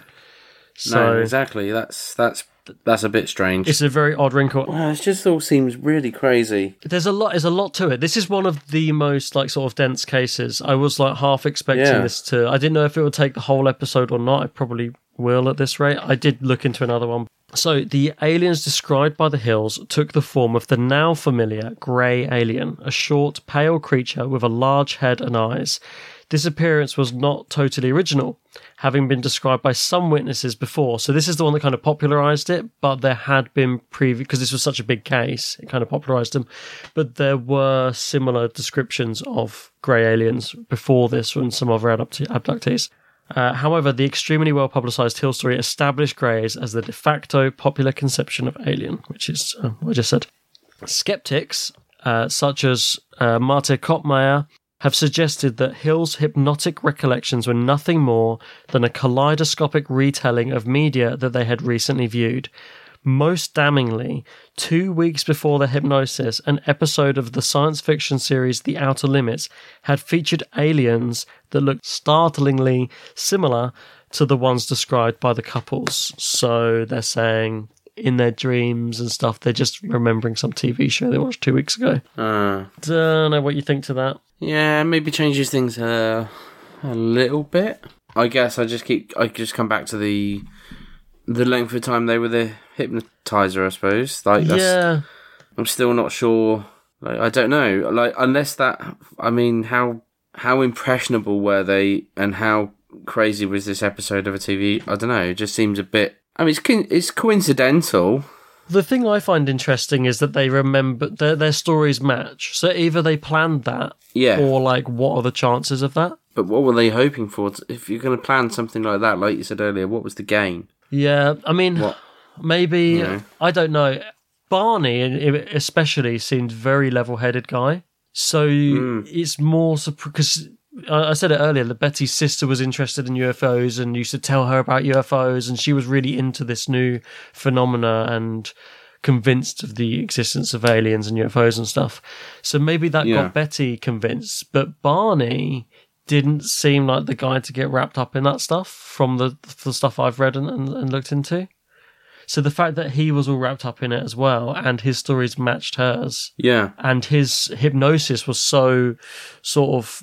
So no. Exactly. That's that's that's a bit strange. it's a very odd wrinkle. Wow, it just all seems really crazy. There's a lot. There's a lot to it. This is one of the most like sort of dense cases. I was like half expecting Yeah. this to. I didn't know if it would take the whole episode or not. I probably will at this rate. I did look into another one. So the aliens described by the Hills took the form of the now familiar grey alien, a short, pale creature with a large head and eyes. This appearance was not totally original, having been described by some witnesses before. So this is the one that kind of popularised it, but there had been previous, because this was such a big case, it kind of popularised them. But there were similar descriptions of grey aliens before this from some other abduct- abductees. Uh, however, the extremely well-publicised Hill story established greys as the de facto popular conception of alien, which is uh, what I just said. Skeptics, uh, such as uh, Marte Kottmeyer, have suggested that Hill's hypnotic recollections were nothing more than a kaleidoscopic retelling of media that they had recently viewed. Most damningly, two weeks before the hypnosis, an episode of the science fiction series The Outer Limits had featured aliens that looked startlingly similar to the ones described by the couples. So they're saying in their dreams and stuff, they're just remembering some T V show they watched two weeks ago. Uh, Don't know what you think to that. Yeah, maybe changes things uh, a little bit. I guess I just keep. I just come back to the the length of time they were the hypnotizer. I suppose. Like, that's, yeah, I'm still not sure. Like, I don't know. Like, unless that. I mean, how how impressionable were they, and how crazy was this episode of a T V? I don't know. It just seems a bit. I mean, it's co- it's coincidental. The thing I find interesting is that they remember their their stories match. So either they planned that, yeah, or like, what are the chances of that? But what were they hoping for? If you're going to plan something like that, like you said earlier, what was the gain? Yeah, I mean, what? maybe you know? I don't know. Barney, especially, seemed very level-headed guy. So mm. it's more because. I said it earlier that Betty's sister was interested in U F Os and used to tell her about U F Os, and she was really into this new phenomena and convinced of the existence of aliens and U F Os and stuff. So maybe that yeah. got Betty convinced, but Barney didn't seem like the guy to get wrapped up in that stuff from the, the stuff I've read and, and, and looked into. So the fact that he was all wrapped up in it as well, and his stories matched hers, yeah, and his hypnosis was so sort of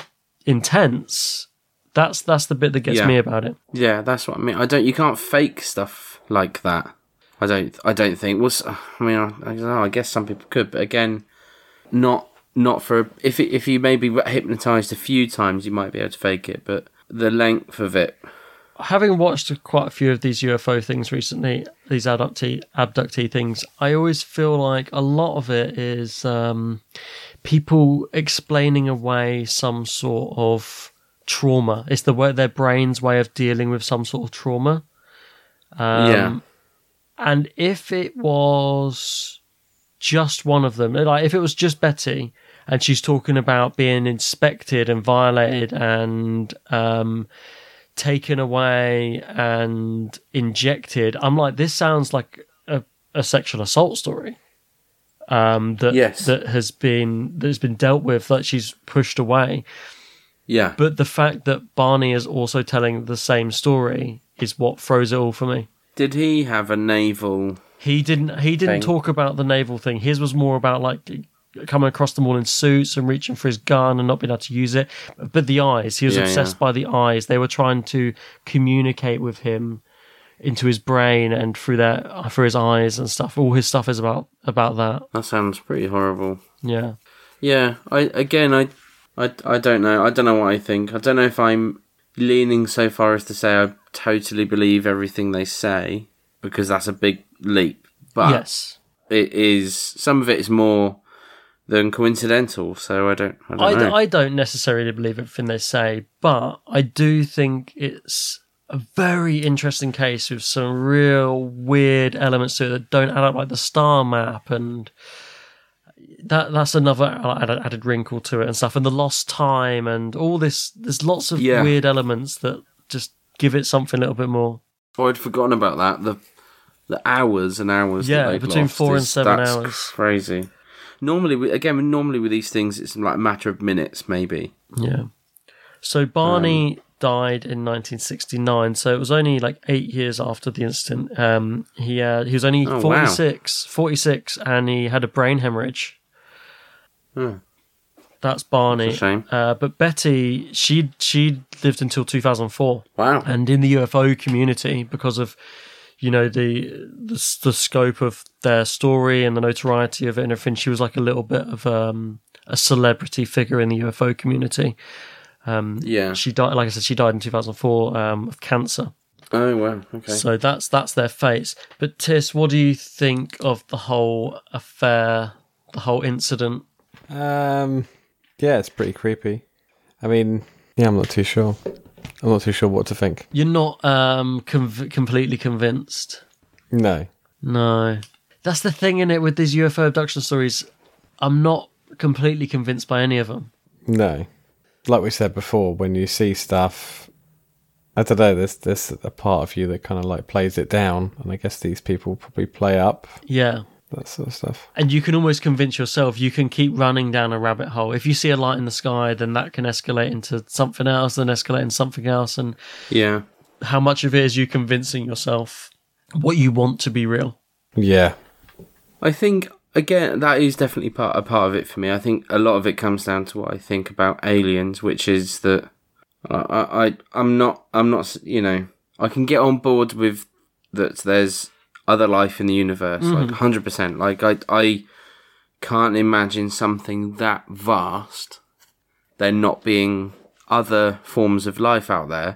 intense, that's that's the bit that gets yeah. me about it. Yeah, that's what I mean. I don't. You can't fake stuff like that. I don't. I don't think. Was I mean, I, I don't know. I guess some people could, but again, not not for if it, if you maybe hypnotized a few times, you might be able to fake it. But the length of it. Having watched quite a few of these U F O things recently, these abductee abductee things, I always feel like a lot of it is um, people explaining away some sort of trauma. It's the way their brain's way of dealing with some sort of trauma. Um, yeah. And if it was just one of them, like if it was just Betty, and she's talking about being inspected and violated and um, taken away and injected, I'm like, this sounds like a, a sexual assault story. Um, that yes. that has been that has been dealt with, that she's pushed away. Yeah. But the fact that Barney is also telling the same story is what throws it all for me. Did he have a naval? He didn't. He didn't thing? talk about the naval thing. His was more about like coming across them all in suits and reaching for his gun and not being able to use it. But the eyes, he was yeah, obsessed yeah. by the eyes. They were trying to communicate with him into his brain and through their through his eyes and stuff. All his stuff is about about that. That sounds pretty horrible. Yeah. Yeah. I again, I, I, I don't know. I don't know what I think. I don't know if I'm leaning so far as to say I totally believe everything they say, because that's a big leap. But yes, it is. Some of it is more than coincidental. So I don't. I don't I, know. d- I don't necessarily believe everything they say, but I do think it's a very interesting case with some real weird elements to it that don't add up, like the star map, and that that's another added, added wrinkle to it and stuff, and the lost time and all this. There's lots of yeah. weird elements that just give it something a little bit more. Oh, I'd forgotten about that. The the hours and hours. Yeah, that between lost four is, and seven that's hours. Crazy. Normally, again, normally with these things, it's like a matter of minutes, maybe. Yeah. So Barney Um, died in nineteen sixty-nine, so it was only like eight years after the incident. Um, he had, he was only Oh, forty-six, wow. forty-six, and he had a brain hemorrhage. Hmm. That's Barney. That's a shame. Uh, but Betty, she she lived until two thousand four. Wow. And in the U F O community, because of, you know, the, the the scope of their story and the notoriety of it and everything, she was like a little bit of um, a celebrity figure in the U F O community. Um, yeah. She died, like I said, she died in two thousand four um, of cancer. Oh, wow. Okay. So that's that's their fates. But Tis, what do you think of the whole affair, the whole incident? Um, yeah, it's pretty creepy. I mean, yeah, I'm not too sure. I'm not too sure what to think. You're not um, conv- completely convinced? No. No. That's the thing, in it, with these U F O abduction stories. I'm not completely convinced by any of them. No. like we said before, when you see stuff, I don't know, there's, there's a part of you that kind of like plays it down, and I guess these people probably play up. Yeah. That sort of stuff. And you can almost convince yourself, you can keep running down a rabbit hole. If you see a light in the sky, then that can escalate into something else, then escalate into something else. And yeah, how much of it is you convincing yourself what you want to be real? Yeah. I think, again, that is definitely part a part of it for me. I think a lot of it comes down to what I think about aliens, which is that I, I I'm not I'm not you know I can get on board with that. There's other life in the universe, mm-hmm. like one hundred percent. Like I I can't imagine something that vast there not being other forms of life out there.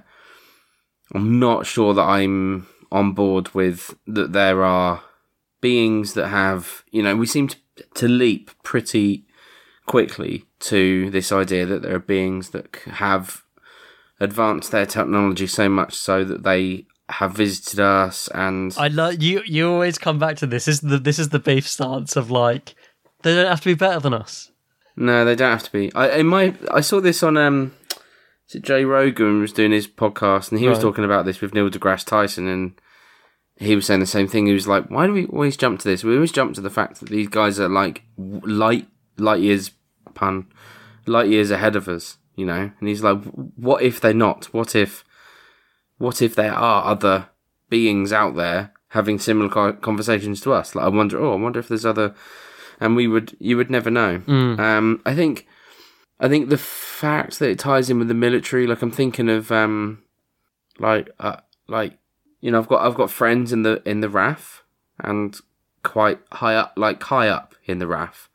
I'm not sure that I'm on board with that there are beings that have, you know, we seem to, to leap pretty quickly to this idea that there are beings that have advanced their technology so much so that they have visited us. And I love you. You always come back to this. This is the this is the beef stance of like they don't have to be better than us. No, they don't have to be. I in my I saw this on um, is it Jay Rogan was doing his podcast, and he right. was talking about this with Neil deGrasse Tyson, and he was saying the same thing. He was like, "Why do we always jump to this? We always jump to the fact that these guys are like light light years pun light years ahead of us." You know, and he's like, what if they're not? What if, what if there are other beings out there having similar conversations to us? Like, I wonder, oh, I wonder if there's other, and we would, you would never know. Mm. Um, I think, I think the fact that it ties in with the military, like I'm thinking of, um, like, uh, like, you know, I've got, I've got friends in the, in the R A F and quite high up, like high up in the R A F.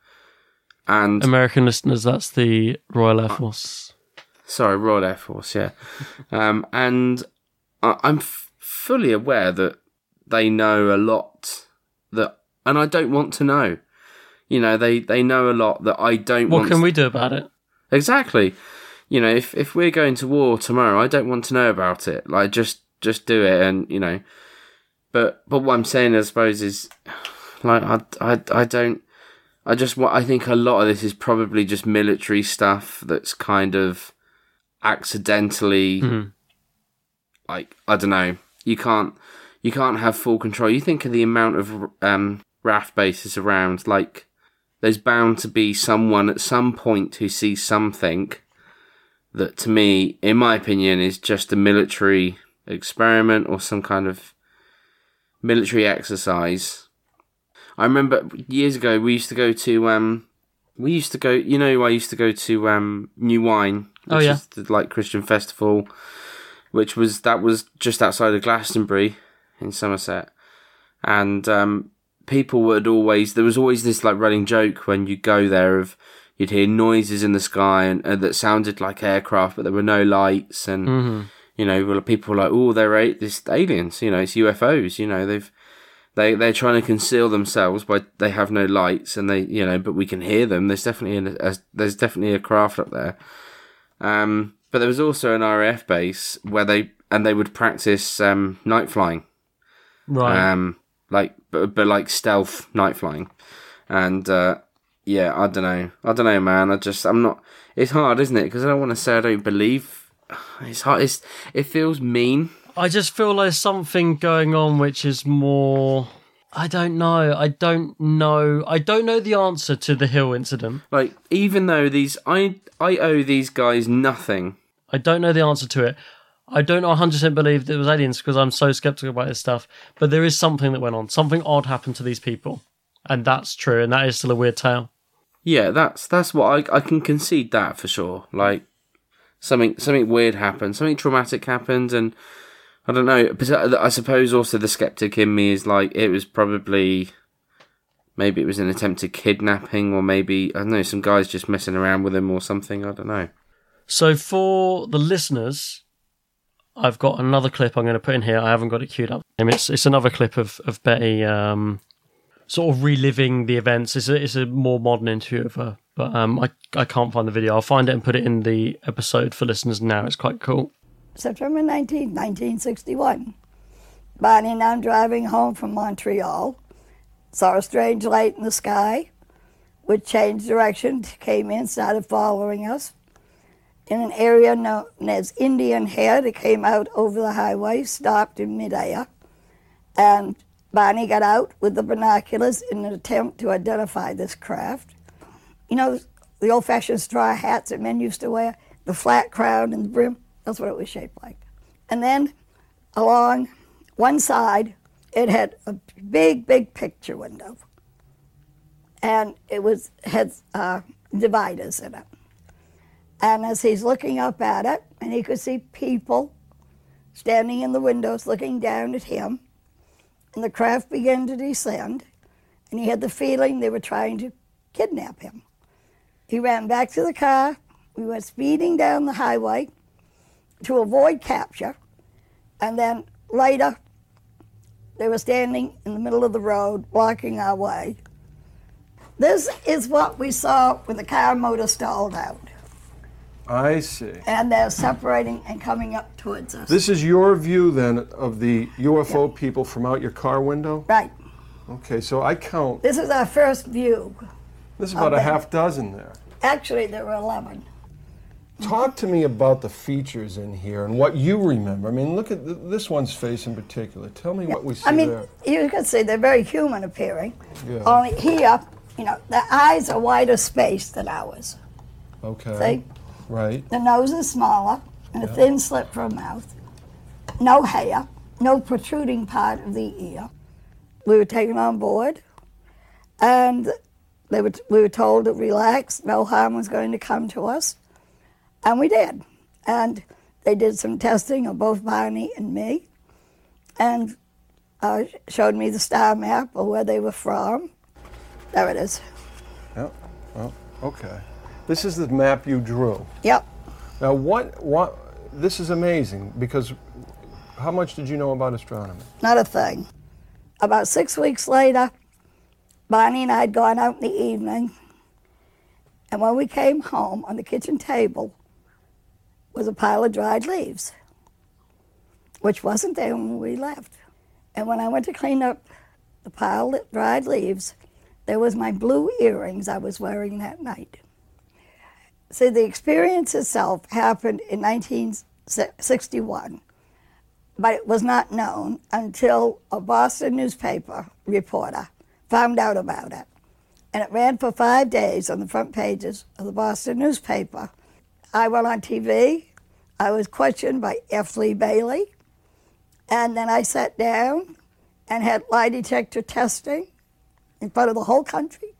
And American listeners, that's the Royal Air Force. Sorry, Royal Air Force, yeah. um, and I, I'm f- fully aware that they know a lot that, and I don't want to know. You know, they, they know a lot that I don't what want. What can to... we do about it? Exactly. You know, if if we're going to war tomorrow, I don't want to know about it. Like, just just do it, and you know. But but what I'm saying, I suppose, is like I I I don't. I just what I think a lot of this is probably just military stuff that's kind of accidentally, mm-hmm. like I don't know. You can't you can't have full control. You think of the amount of um, R A F bases around. Like, there's bound to be someone at some point who sees something that, to me, in my opinion, is just a military experiment or some kind of military exercise. I remember years ago we used to go to um we used to go you know I used to go to um New Wine, which oh, yeah. is the, like Christian festival, which was that was just outside of Glastonbury in Somerset, and um people would always there was always this like running joke when you go there of you'd hear noises in the sky and, and that sounded like aircraft, but there were no lights, and mm-hmm. you know people were like, oh, they're this aliens, you know, it's U F Os, you know, they've They they're trying to conceal themselves by they have no lights, and they you know but we can hear them. There's definitely a, a there's definitely a craft up there. Um, but there was also an R A F base where they and they would practice um, night flying, right? Um, like but, but like stealth night flying, and uh, yeah, I don't know, I don't know, man. I just I'm not. It's hard, isn't it? Because I don't want to say I don't believe. It's hard. It's it feels mean. I just feel there's something going on which is more... I don't know. I don't know. I don't know the answer to the Hill incident. Like, even though these... I, I owe these guys nothing. I don't know the answer to it. I don't one hundred percent believe that it was aliens because I'm so skeptical about this stuff. But there is something that went on. Something odd happened to these people. And that's true. And that is still a weird tale. Yeah, that's that's what I, I can concede that for sure. Like, something something weird happened. Something traumatic happened, and... I don't know, but I suppose also the skeptic in me is like, it was probably, maybe it was an attempted kidnapping, or maybe, I don't know, some guys just messing around with him or something, I don't know. So for the listeners, I've got another clip I'm going to put in here. I haven't got it queued up. It's it's another clip of, of Betty um, sort of reliving the events. It's a, it's a more modern interview of her, but um, I, I can't find the video. I'll find it and put it in the episode for listeners now. It's quite cool. September nineteenth, nineteen sixty-one. Bonnie and I'm driving home from Montreal. Saw a strange light in the sky, which changed direction, came in, started following us. in an area known as Indian Head. It came out over the highway, stopped in midair, and Barney got out with the binoculars in an attempt to identify this craft. You know, the old-fashioned straw hats that men used to wear, the flat crown and the brim? That's what it was shaped like. And then along one side, it had a big, big picture window. And it was had uh, dividers in it. And as he's looking up at it, and he could see people standing in the windows looking down at him, and the craft began to descend, and he had the feeling they were trying to kidnap him. He ran back to the car. We went speeding down the highway to avoid capture, and then later they were standing in the middle of the road blocking our way. This is what we saw when the car motor stalled out. I see. And they're separating and coming up towards us. This is your view then of the U F O yeah. people from out your car window? Right. Okay, so I count. This is our first view. There's about a them. half dozen there. Actually, there were eleven. Talk to me about the features in here and what you remember. I mean, look at th- this one's face in particular. Tell me yeah. what we see I mean, there. You can see they're very human appearing. Yeah. Only here, you know, the eyes are wider spaced than ours. Okay. See? Right. The nose is smaller and a yeah. thin slit for a mouth. No hair, no protruding part of the ear. We were taken on board, and they were t- we were told to relax, no harm was going to come to us, and we did. And they did some testing of both Barney and me, and uh, showed me the star map of where they were from. There it is. Yeah, well, okay. This is the map you drew. Yep. Now, what, what, this is amazing, because how much did you know about astronomy? Not a thing. About six weeks later, Barney and I had gone out in the evening, and when we came home, on the kitchen table was a pile of dried leaves, which wasn't there when we left. And when I went to clean up the pile of dried leaves, there was my blue earrings I was wearing that night. See, the experience itself happened in nineteen sixty-one, but it was not known until a Boston newspaper reporter found out about it. And it ran for five days on the front pages of the Boston newspaper. I went on T V. I was questioned by F. Lee Bailey. And then I sat down and had lie detector testing in front of the whole country.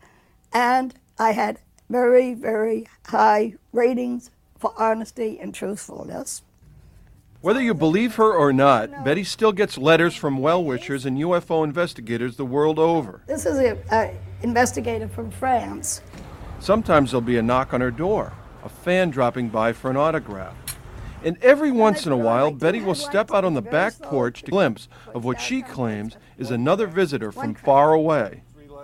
And I had very, very high ratings for honesty and truthfulness. Whether you believe her or not, no. Betty still gets letters from well-wishers and U F O investigators the world over. This is an investigator from France. Sometimes there'll be a knock on her door, a fan dropping by for an autograph. And every once in a while, Betty will step out on the back porch to glimpse of what she claims is another visitor from far away.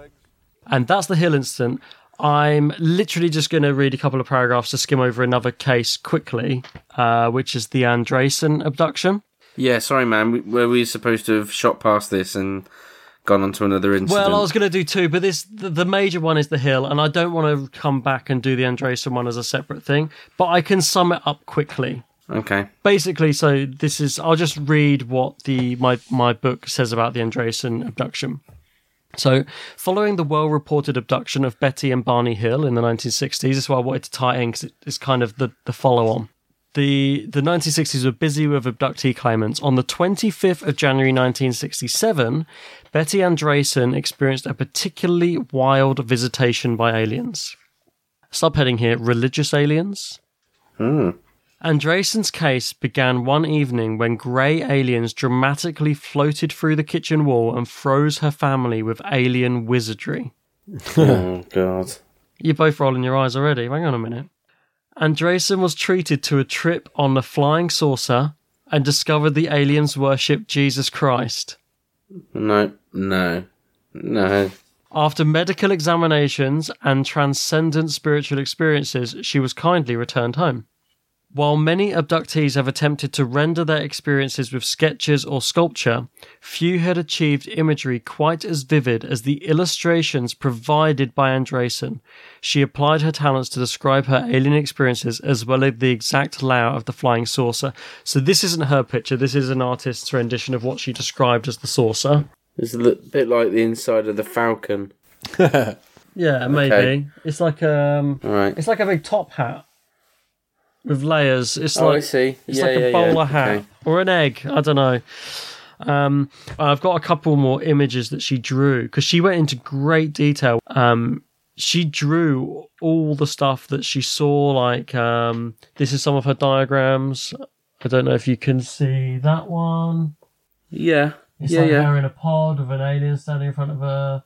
And that's the Hill incident. I'm literally just going to read a couple of paragraphs to skim over another case quickly, uh, which is the Andresen abduction. Yeah, sorry, man. We, were we supposed to have shot past this and gone on to another incident? Well, I was going to do two, but this the, the major one is the Hill, and I don't want to come back and do the Andresen one as a separate thing, but I can sum it up quickly. Okay. Basically, so this is... I'll just read what the my, my book says about the Andresen abduction. So, following the well-reported abduction of Betty and Barney Hill in the nineteen sixties, this is why I wanted to tie it in, because it's kind of the, the follow-on. The, the nineteen sixties were busy with abductee claimants. On the twenty-fifth of January nineteen sixty-seven, Betty Andresen experienced a particularly wild visitation by aliens. Subheading here, religious aliens. Hmm. Andresen's case began one evening when grey aliens dramatically floated through the kitchen wall and froze her family with alien wizardry. Oh, God. You're both rolling your eyes already. Hang on a minute. Andresen was treated to a trip on the flying saucer and discovered the aliens worshipped Jesus Christ. No, no, no. After medical examinations and transcendent spiritual experiences, she was kindly returned home. While many abductees have attempted to render their experiences with sketches or sculpture, few had achieved imagery quite as vivid as the illustrations provided by Andreasen. She applied her talents to describe her alien experiences as well as the exact layout of the flying saucer. So this isn't her picture, this is an artist's rendition of what she described as the saucer. It's a li- bit like the inside of the Falcon. Yeah, maybe. Okay. It's like um, All right. it's like a big top hat with layers. It's Oh, like I see. It's Yeah, like a yeah, bowler yeah. hat Okay. or an egg. I don't know. Um, I've got a couple more images that she drew because she went into great detail. Um, she drew all the stuff that she saw. Like um, this is some of her diagrams. I don't know if you can see that one. Yeah. It's yeah, like yeah. her in a pod with an alien standing in front of her.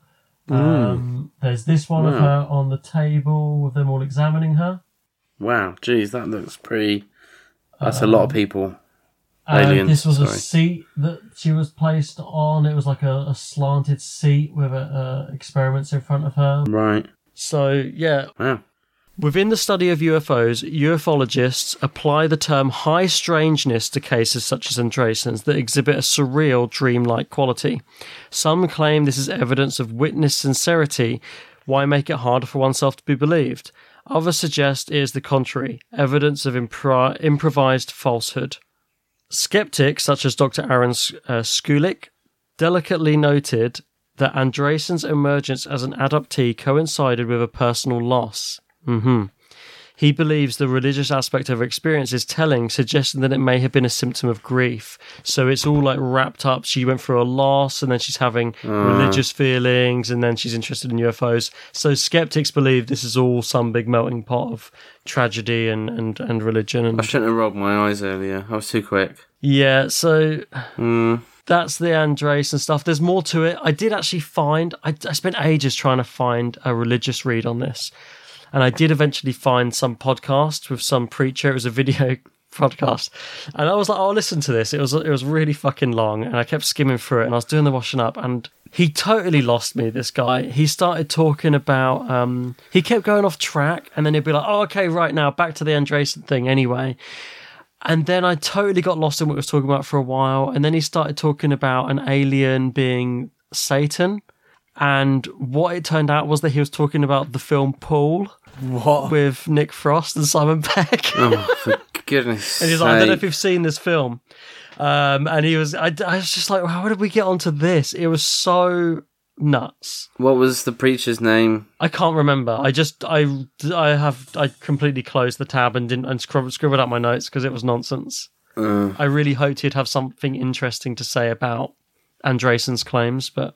Um, there's this one of Wow. her on the table with them all examining her. Wow, geez, that looks pretty... That's a lot of people. And Aliens, this was a sorry. seat that she was placed on. It was like a, a slanted seat with a, a experiments in front of her. Right. So, yeah. Wow. Within the study of U F Os, ufologists apply the term high strangeness to cases such as Andreasen's that exhibit a surreal, dreamlike quality. Some claim this is evidence of witness sincerity. Why make it harder for oneself to be believed? Others suggest it is the contrary, evidence of impro- improvised falsehood. Skeptics, such as Doctor Aaron uh, Skulik, delicately noted that Andreasen's emergence as an adoptee coincided with a personal loss. Mm-hmm. He believes the religious aspect of her experience is telling, suggesting that it may have been a symptom of grief. So it's all like wrapped up. She went through a loss and then she's having Uh. religious feelings and then she's interested in U F Os. So skeptics believe this is all some big melting pot of tragedy and, and, and religion. And I shouldn't have rolled my eyes earlier. I was too quick. yeah, so Mm. that's the Andreasen stuff. There's more to it. I did actually find, I, I spent ages trying to find a religious read on this. And I did eventually find some podcast with some preacher. It was a video podcast. And I was like, oh, I'll listen to this. It was it was really fucking long. And I kept skimming through it. And I was doing the washing up. And he totally lost me, this guy. He started talking about... Um, he kept going off track. And then he'd be like, oh, okay, right now, back to the Andreasen thing anyway. And then I totally got lost in what he was talking about for a while. And then he started talking about an alien being Satan. And what it turned out was that he was talking about the film Paul. What? With Nick Frost and Simon Pegg. Oh, for goodness And he's like, I don't know sake. if you've seen this film. Um, and he was, I, I was just like, how did we get onto this? It was so nuts. What was the preacher's name? I can't remember. I just, I, I have, I completely closed the tab and didn't, and scribbled, scribbled out my notes because it was nonsense. Uh, I really hoped he'd have something interesting to say about Andreasen's claims, but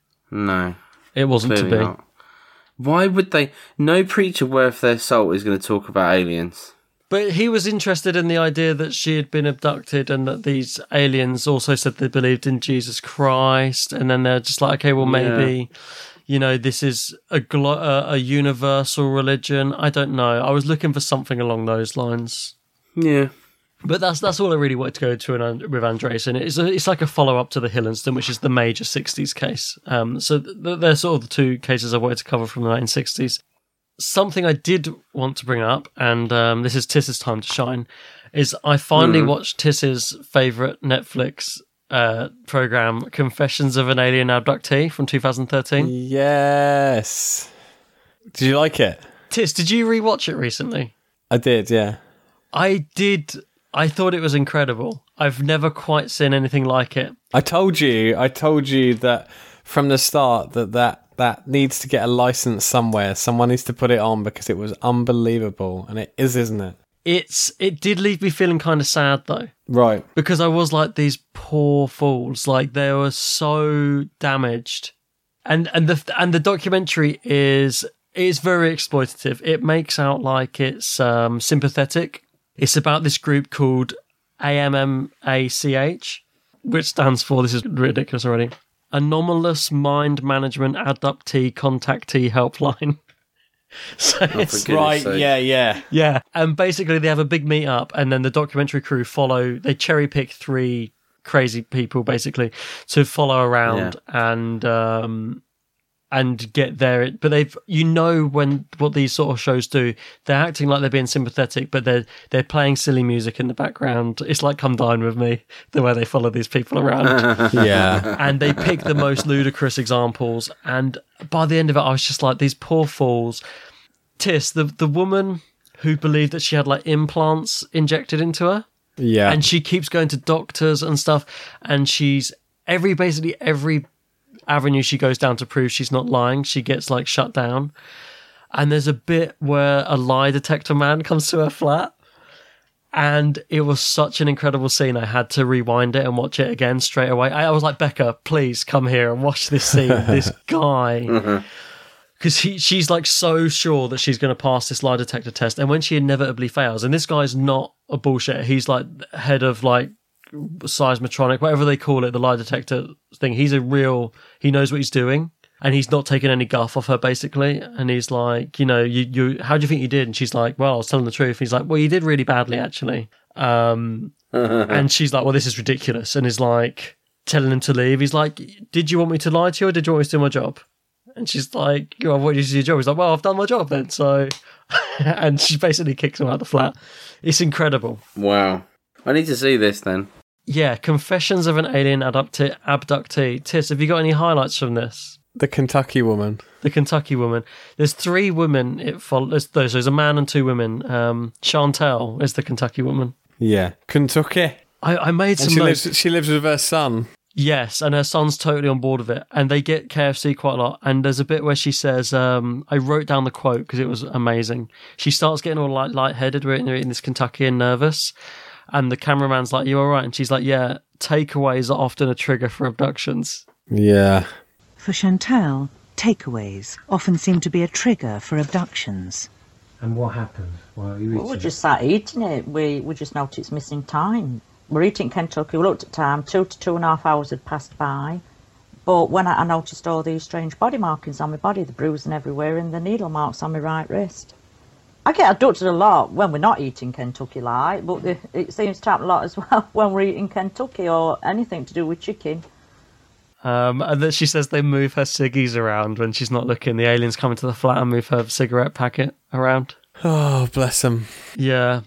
no. it wasn't to clearly be. not. Why would they... No preacher worth their salt is going to talk about aliens. But he was interested in the idea that she had been abducted and that these aliens also said they believed in Jesus Christ. And then they're just like, okay, well, maybe, you know, this is a, glo- a, a universal religion. I don't know. I was looking for something along those lines. Yeah. But that's that's all I really wanted to go to in, with Andreasen. It's a, it's like a follow-up to the Hillenstone, which is the major sixties case. Um, so th- they're sort of the two cases I wanted to cover from the nineteen sixties. Something I did want to bring up, and um, this is Tiss's time to shine, is I finally Mhm. watched Tiss's favourite Netflix uh, program, Confessions of an Alien Abductee from two thousand thirteen. Yes. Did you like it? Tiss, did you rewatch it recently? I did, yeah. I did. I thought it was incredible. I've never quite seen anything like it. I told you, I told you that from the start that that, that needs to get a license somewhere. Someone needs to put it on because it was unbelievable. And it is, isn't it? It's it did leave me feeling kind of sad though. Right. Because I was like, these poor fools, like they were so damaged. And and the and the documentary is is very exploitative. It makes out like it's um, sympathetic. It's about this group called A M M A C H, which stands for, this is ridiculous already, Anomalous Mind Management Abductee Contactee Helpline. So Oh, it's right, sake. yeah, yeah. Yeah, and basically they have a big meet-up and then the documentary crew follow, they cherry-pick three crazy people, basically, to follow around and... um and get there. But they've, you know, when what these sort of shows do, they're acting like they're being sympathetic, but they're they're playing silly music in the background. It's like Come Dine With Me, the way they follow these people around. Yeah. And they pick the most ludicrous examples. And by the end of it, I was just like, these poor fools. Tis, the the woman who believed that she had like implants injected into her. Yeah. And she keeps going to doctors and stuff, and she's every basically every avenue she goes down to prove she's not lying, she gets like shut down. And there's a bit where a lie detector man comes to her flat, and it was such an incredible scene. I had to rewind it and watch it again straight away. I was like, Becca, please come here and watch this scene. This guy, because mm-hmm. he she's like so sure that she's going to pass this lie detector test, and when she inevitably fails, and this guy's not a bullshit, he's like head of like seismotronic, whatever they call it, the lie detector thing. He's a real, he knows what he's doing, and he's not taking any guff off her basically. And he's like, you know, you, you, how do you think you did? And she's like, well, I was telling the truth. He's like, well, you did really badly actually. Um, and she's like, well, this is ridiculous. And he's like telling him to leave. He's like, did you want me to lie to you, or did you want me to do my job? And she's like, you know, I want you to do your job. He's like, well, I've done my job then. So, and she basically kicks him out of the flat. It's incredible. Wow. I need to see this then. Yeah, Confessions of an Alien Abductee. abductee. Tis, have you got any highlights from this? The Kentucky woman. The Kentucky woman. There's three women. It follows. There's, there's a man and two women. Um, Chantel is the Kentucky woman. Yeah, Kentucky. I, I made some and she notes. lives. She lives with her son. Yes, and her son's totally on board with it. And they get K F C quite a lot. And there's a bit where she says, um, I wrote down the quote because it was amazing. She starts getting all like lightheaded. We're eating this Kentucky and nervous. And the cameraman's like, you all right? And she's like, yeah, takeaways are often a trigger for abductions. Yeah. For Chantal, takeaways often seem to be a trigger for abductions. And what happened while you eating Well, we it? just sat eating it. We we just noticed missing time. We're eating Kentucky. We looked at time. Two to two and a half hours had passed by. But when I, I noticed all these strange body markings on my body, the bruising everywhere and the needle marks on my right wrist. I get abducted a lot when we're not eating Kentucky like, but the, it seems to happen a lot as well when we're eating Kentucky or anything to do with chicken. Um, and then she says they move her ciggies around when she's not looking. The aliens come into the flat and move her cigarette packet around. Oh, bless them. Yeah.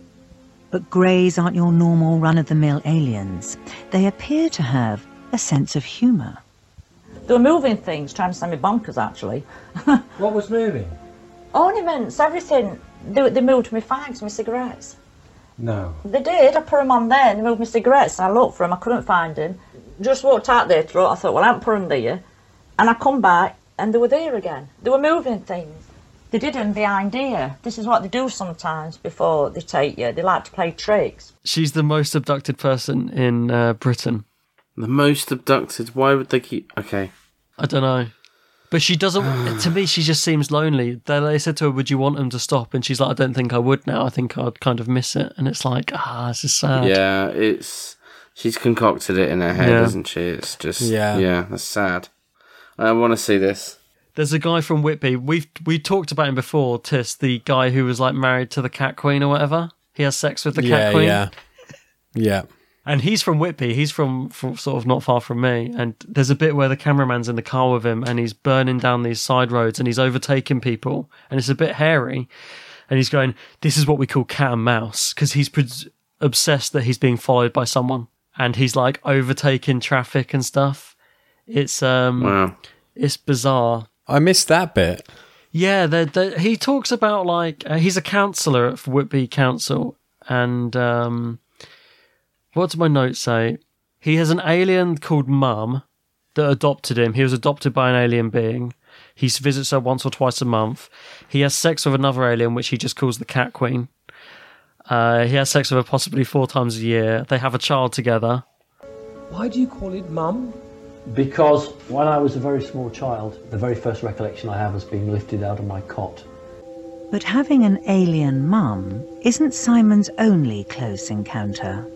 But Greys aren't your normal run-of-the-mill aliens. They appear to have a sense of humour. They were moving things, trying to send me bonkers, actually. What was moving? Ornaments, everything. They, they moved my fags, my cigarettes. No. They did. I put them on there and they moved my cigarettes. And I looked for them. I couldn't find them. Just walked out there to look. I thought, well, I haven't put them there. And I come back and they were there again. They were moving things. They did them behind here. This is what they do sometimes before they take you. They like to play tricks. She's the most abducted person in uh, Britain. The most abducted? Why would they keep... Okay. I don't know. But she doesn't... to me, she just seems lonely. They, they said to her, would you want them to stop? And she's like, I don't think I would now. I think I'd kind of miss it. And it's like, ah, this is sad. Yeah, it's... She's concocted it in her head, Yeah. hasn't she? It's just... Yeah. Yeah, that's sad. I want to see this. There's a guy from Whitby. We've we talked about him before, Tis, the guy who was like married to the Cat Queen or whatever. He has sex with the yeah, Cat Queen. Yeah, yeah. And he's from Whitby. He's from, from sort of not far from me. And there's a bit where the cameraman's in the car with him and he's burning down these side roads and he's overtaking people. And it's a bit hairy. And he's going, this is what we call cat and mouse. Because he's pre- obsessed that he's being followed by someone. And he's like overtaking traffic and stuff. It's um, wow. It's bizarre. I missed that bit. Yeah, they're, they're, he talks about like uh, he's a councillor at Whitby Council, and um, what do my notes say? He has an alien called Mum that adopted him. He was adopted by an alien being. He visits her once or twice a month. He has sex with another alien, which he just calls the Cat Queen. Uh, he has sex with her possibly four times a year. They have a child together. Why do you call it Mum? Because when I was a very small child, the very first recollection I have was being lifted out of my cot. But having an alien mum isn't Simon's only close encounter.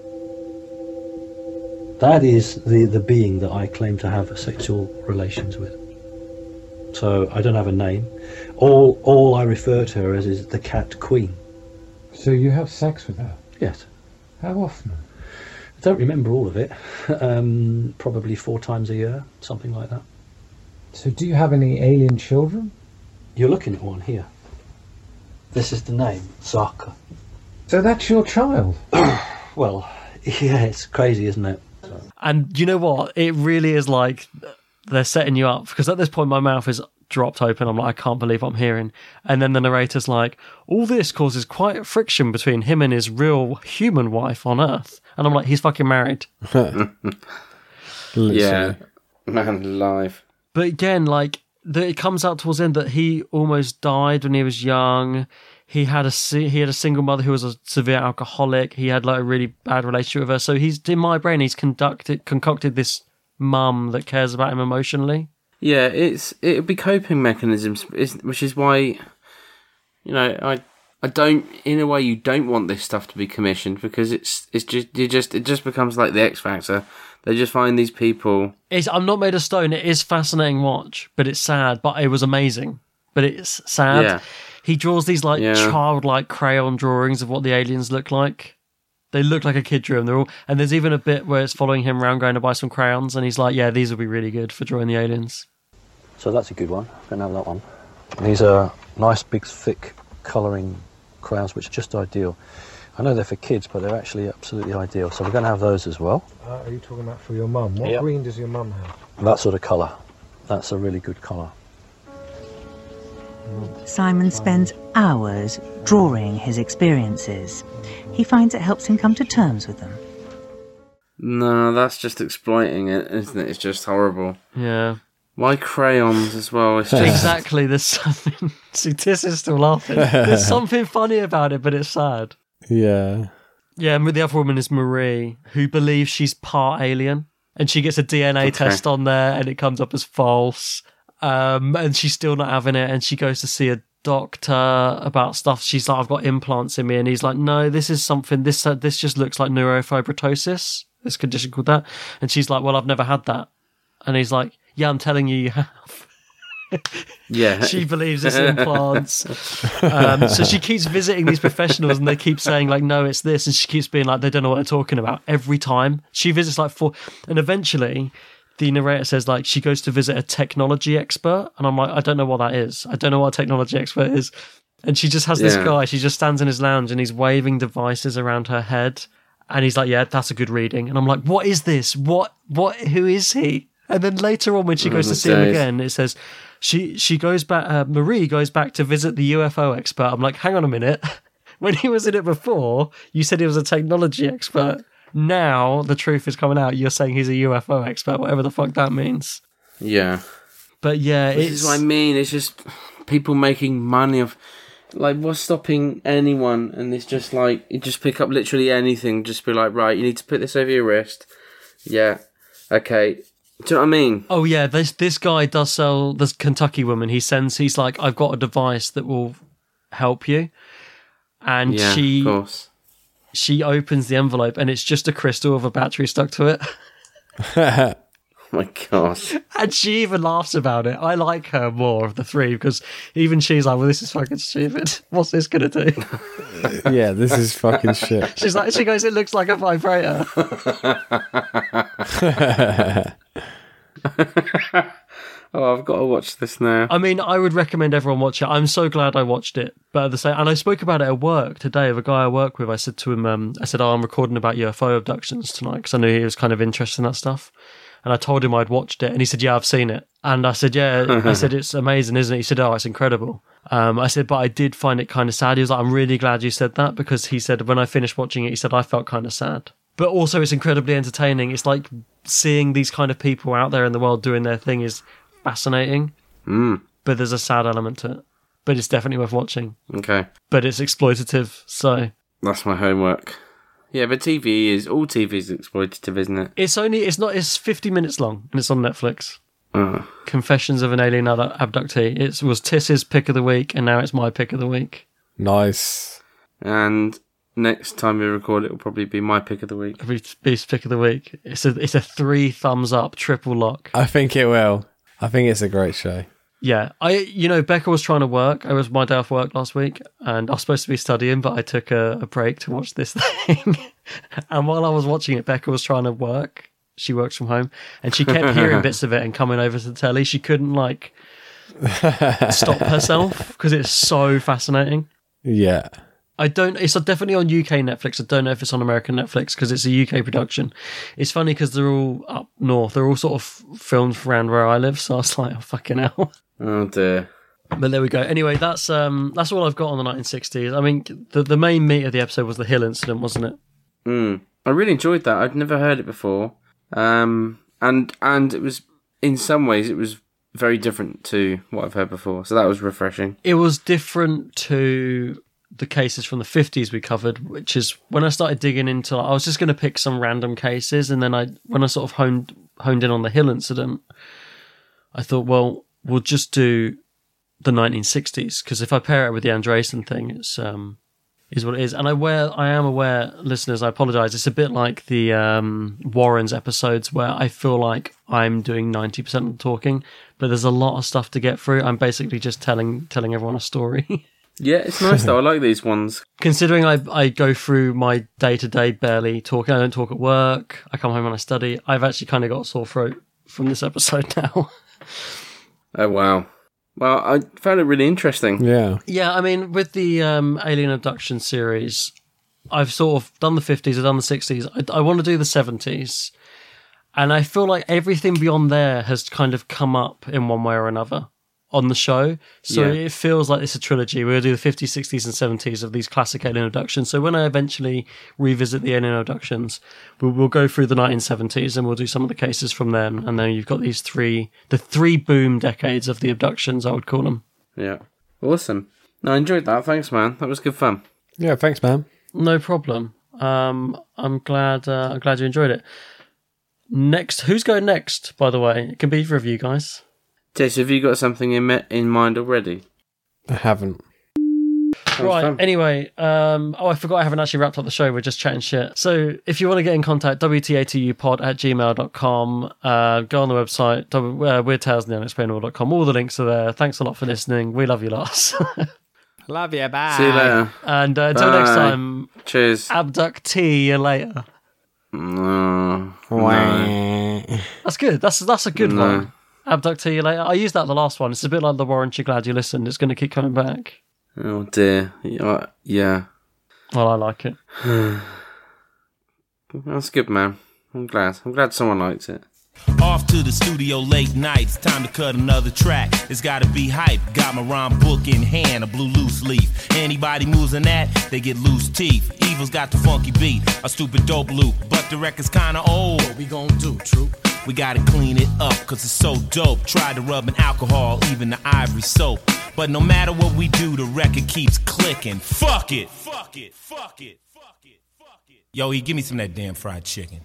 That is the, the being that I claim to have sexual relations with. So I don't have a name. All all I refer to her as is the Cat Queen. So you have sex with her? Yes. How often? I don't remember all of it. Um, probably four times a year, something like that. So do you have any alien children? You're looking at one here. This is the name, Zaka. So that's your child? Well, yeah, it's crazy, isn't it? And you know what? It really is like they're setting you up, because at this point my mouth is dropped open. I'm like, I can't believe what I'm hearing. And then the narrator's like, all this causes quite friction between him and his real human wife on Earth. And I'm like, he's fucking married. Yeah, man, live. But again, like, the, it comes out towards the end that he almost died when he was young. He had a he had a single mother who was a severe alcoholic. He had like a really bad relationship with her. So he's in my brain. He's conducted concocted this mum that cares about him emotionally. Yeah, it's it'd be coping mechanisms, which is why, you know, I I don't in a way you don't want this stuff to be commissioned, because it's it's just you just it just becomes like the X Factor. They just find these people. It's, I'm not made of stone. It is fascinating watch, but it's sad. But it was amazing. But it's sad. Yeah. He draws these like Yeah. childlike crayon drawings of what the aliens look like. They look like a kid drew them. They're all, and there's even a bit where it's following him around going to buy some crayons, and he's like, "Yeah, these will be really good for drawing the aliens." So that's a good one. I'm going to have that one. These are nice, big, thick colouring crayons, which are just ideal. I know they're for kids, but they're actually absolutely ideal. So we're going to have those as well. Uh, are you talking about for your mum? What Yep. green does your mum have? That sort of colour. That's a really good colour. Simon spends hours drawing his experiences. He finds it helps him come to terms with them. No, that's just exploiting it, isn't it? It's just horrible. Yeah. Why crayons as well? It's just... Exactly. There's something. See, Tiss is still laughing. There's something funny about it, but it's sad. Yeah. Yeah, and the other woman is Marie, who believes she's part alien, and she gets a D N A Okay. test on there, and it comes up as false. Um, and she's still not having it, and she goes to see a doctor about stuff. She's like, "I've got implants in me," and he's like, "No, this is something. This uh, this just looks like neurofibromatosis. This condition called that." And she's like, "Well, I've never had that," and he's like, "Yeah, I'm telling you, you have." Yeah. She believes it's implants. Um, so she keeps visiting these professionals, and they keep saying like, "No, it's this," and she keeps being like, "They don't know what they're talking about." Every time she visits like four, and eventually the narrator says like she goes to visit a technology expert, and I'm like, I don't know what that is. I don't know what a technology expert is. And she just has this Yeah. guy. She just stands in his lounge, and he's waving devices around her head, and he's like, "Yeah, that's a good reading." And I'm like, "What is this? What? What? Who is he?" And then later on, when she Oh, goes to those see him days. again, it says she she goes back. Uh, Marie goes back to visit the U F O expert. I'm like, hang on a minute. When he was in it before, you said he was a technology expert. Now the truth is coming out. You're saying he's a U F O expert, whatever the fuck that means. Yeah. But yeah, This it's is what I mean. It's just people making money of, like, what's stopping anyone? And it's just like, you just pick up literally anything. Just be like, right, you need to put this over your wrist. Yeah. Okay. Do you know what I mean? Oh yeah, this this guy does sell this Kentucky woman. He sends. He's like, I've got a device that will help you, and Yeah, she of course. she opens the envelope, and it's just a crystal with a battery stuck to it. Oh my gosh. And she even laughs about it. I like her more of the three, because even she's like, well, this is fucking stupid. What's this going to do? Yeah, this is fucking shit. She's like, she goes, it looks like a vibrator. Oh, I've got to watch this now. I mean, I would recommend everyone watch it. I'm so glad I watched it. But at the same, and I spoke about it at work today with a guy I work with. I said to him, um, I said, oh, I'm recording about U F O abductions tonight, because I knew he was kind of interested in that stuff. And I told him I'd watched it, and he said, yeah, I've seen it. And I said, yeah, I said, it's amazing, isn't it? He said, oh, it's incredible. Um, I said, but I did find it kind of sad. He was like, I'm really glad you said that, because he said, when I finished watching it, he said, I felt kind of sad. But also it's incredibly entertaining. It's like seeing these kind of people out there in the world doing their thing is fascinating. Mm. But there's a sad element to it. But it's definitely worth watching. Okay. But it's exploitative, so... That's my homework. Yeah, but T V is, all T V is exploitative, isn't it? It's only, it's not, it's fifty minutes long, and it's on Netflix. Oh. Confessions of an Alien Ad- Abductee. It was Tiss's pick of the week, and now it's my pick of the week. Nice. And next time we record, it will probably be my pick of the week. Beast pick of the week. It's a, it's a three thumbs up, triple lock. I think it will. I think it's a great show. Yeah, I you know Becca was trying to work. I was my day off work last week, and I was supposed to be studying, but I took a, a break to watch this thing. And while I was watching it, Becca was trying to work. she works from home, and she kept hearing bits of it and coming over to the telly. She couldn't like stop herself because it's so fascinating. Yeah. I don't. It's definitely on U K Netflix. I don't know if it's on American Netflix because it's a U K production. It's funny because they're all up north. They're all sort of filmed around where I live. So I was like, oh fucking hell. Oh dear. But there we go. Anyway, that's um that's all I've got on the nineteen sixties. I mean, the the main meat of the episode was the Hill incident, wasn't it? Mm. I really enjoyed that. I'd never heard it before. Um, and and it was in some ways it was very different to what I've heard before. So that was refreshing. It was different to the cases from the fifties we covered, which is when I started digging into, I was just going to pick some random cases, and then I, when I sort of honed honed in on the Hill incident, I thought, well, we'll just do the nineteen sixties, because if I pair it with the Andresen thing, it's um is what it is. And I aware, I am aware, listeners, I apologise. It's a bit like the um, Warrens episodes where I feel like I'm doing ninety percent of the talking, but there's a lot of stuff to get through. I'm basically just telling telling everyone a story. Yeah, it's nice though. I like these ones. Considering I I go through my day-to-day barely talking, I don't talk at work, I come home and I study, I've actually kind of got a sore throat from this episode now. Oh, wow. Well, I found it really interesting. Yeah. Yeah, I mean, with the um, Alien Abduction series, I've sort of done the fifties, I've done the sixties, I, I want to do the seventies, and I feel like everything beyond there has kind of come up in one way or another on the show, so Yeah. it feels like it's a trilogy. We're going to do the fifties, sixties and seventies of these classic alien abductions. So when I eventually revisit the alien abductions, we'll, we'll go through the nineteen seventies and we'll do some of the cases from them, and then you've got these three, the three boom decades of the abductions, I would call them. Yeah. Awesome. No, I enjoyed that. Thanks, man. That was good fun. Yeah, thanks, man. No problem. Um, I'm glad. Uh, I'm glad you enjoyed it. Next, who's going next? By the way, it can be either of you guys. Jess, have you got something in me- in mind already? I haven't. Right, fun. anyway, um, oh, I forgot I haven't actually wrapped up the show. We're just chatting shit. So if you want to get in contact, W T A T U pod at gmail dot com. Uh, go on the website, w- uh, weird tales and the unexplainable dot com. All the links are there. Thanks a lot for listening. We love you lots. Love you, bye. See you later. And uh, until Bye. next time, Cheers. abductee you later. No. No. That's good. That's that's a good No. one. Abductee you later. I used that the last one. It's a bit like the Warrant You're Glad You Listened. It's going to keep coming back. Oh, dear. Yeah. yeah. Well, I like it. That's good, man. I'm glad. I'm glad someone likes it. Off to the studio late nights, time to cut another track. It's gotta be hype. Got my rhyme book in hand, a blue loose leaf. Anybody moves in that, they get loose teeth. Evil's got the funky beat, a stupid dope loop. But the record's kinda old. What we gon' do, true? We gotta clean it up, cause it's so dope. Tried to rub in alcohol, even the ivory soap. But no matter what we do, the record keeps clicking. Fuck it! Fuck it! Fuck it! Fuck it! Fuck it! Yo, E, give me some of that damn fried chicken.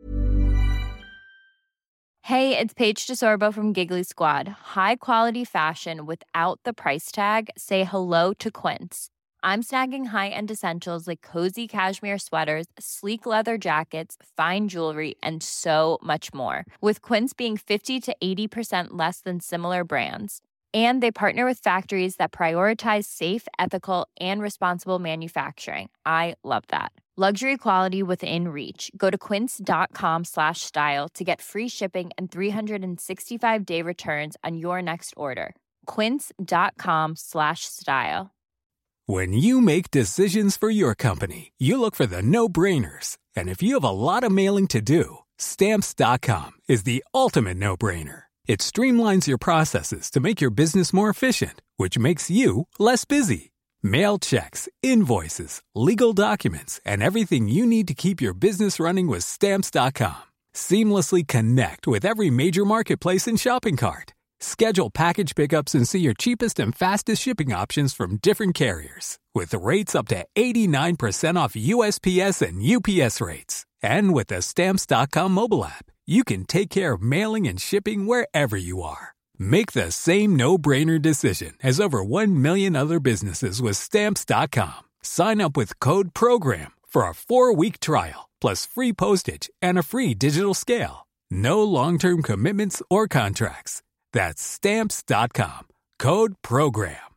Hey, it's Paige DeSorbo from Giggly Squad. High quality fashion without the price tag. Say hello to Quince. I'm snagging high-end essentials like cozy cashmere sweaters, sleek leather jackets, fine jewelry, and so much more. With Quince being fifty to eighty percent less than similar brands. And they partner with factories that prioritize safe, ethical, and responsible manufacturing. I love that. Luxury quality within reach. Go to quince.com slash style to get free shipping and three sixty-five day returns on your next order. Quince.com slash style. When you make decisions for your company, you look for the no-brainers. And if you have a lot of mailing to do, Stamps dot com is the ultimate no-brainer. It streamlines your processes to make your business more efficient, which makes you less busy. Mail checks, invoices, legal documents, and everything you need to keep your business running with Stamps dot com. Seamlessly connect with every major marketplace and shopping cart. Schedule package pickups and see your cheapest and fastest shipping options from different carriers. With rates up to eighty-nine percent off U S P S and U P S rates. And with the Stamps dot com mobile app, you can take care of mailing and shipping wherever you are. Make the same no-brainer decision as over one million other businesses with Stamps dot com. Sign up with code PROGRAM for a four-week trial, plus free postage and a free digital scale. No long-term commitments or contracts. That's Stamps dot com. Code PROGRAM.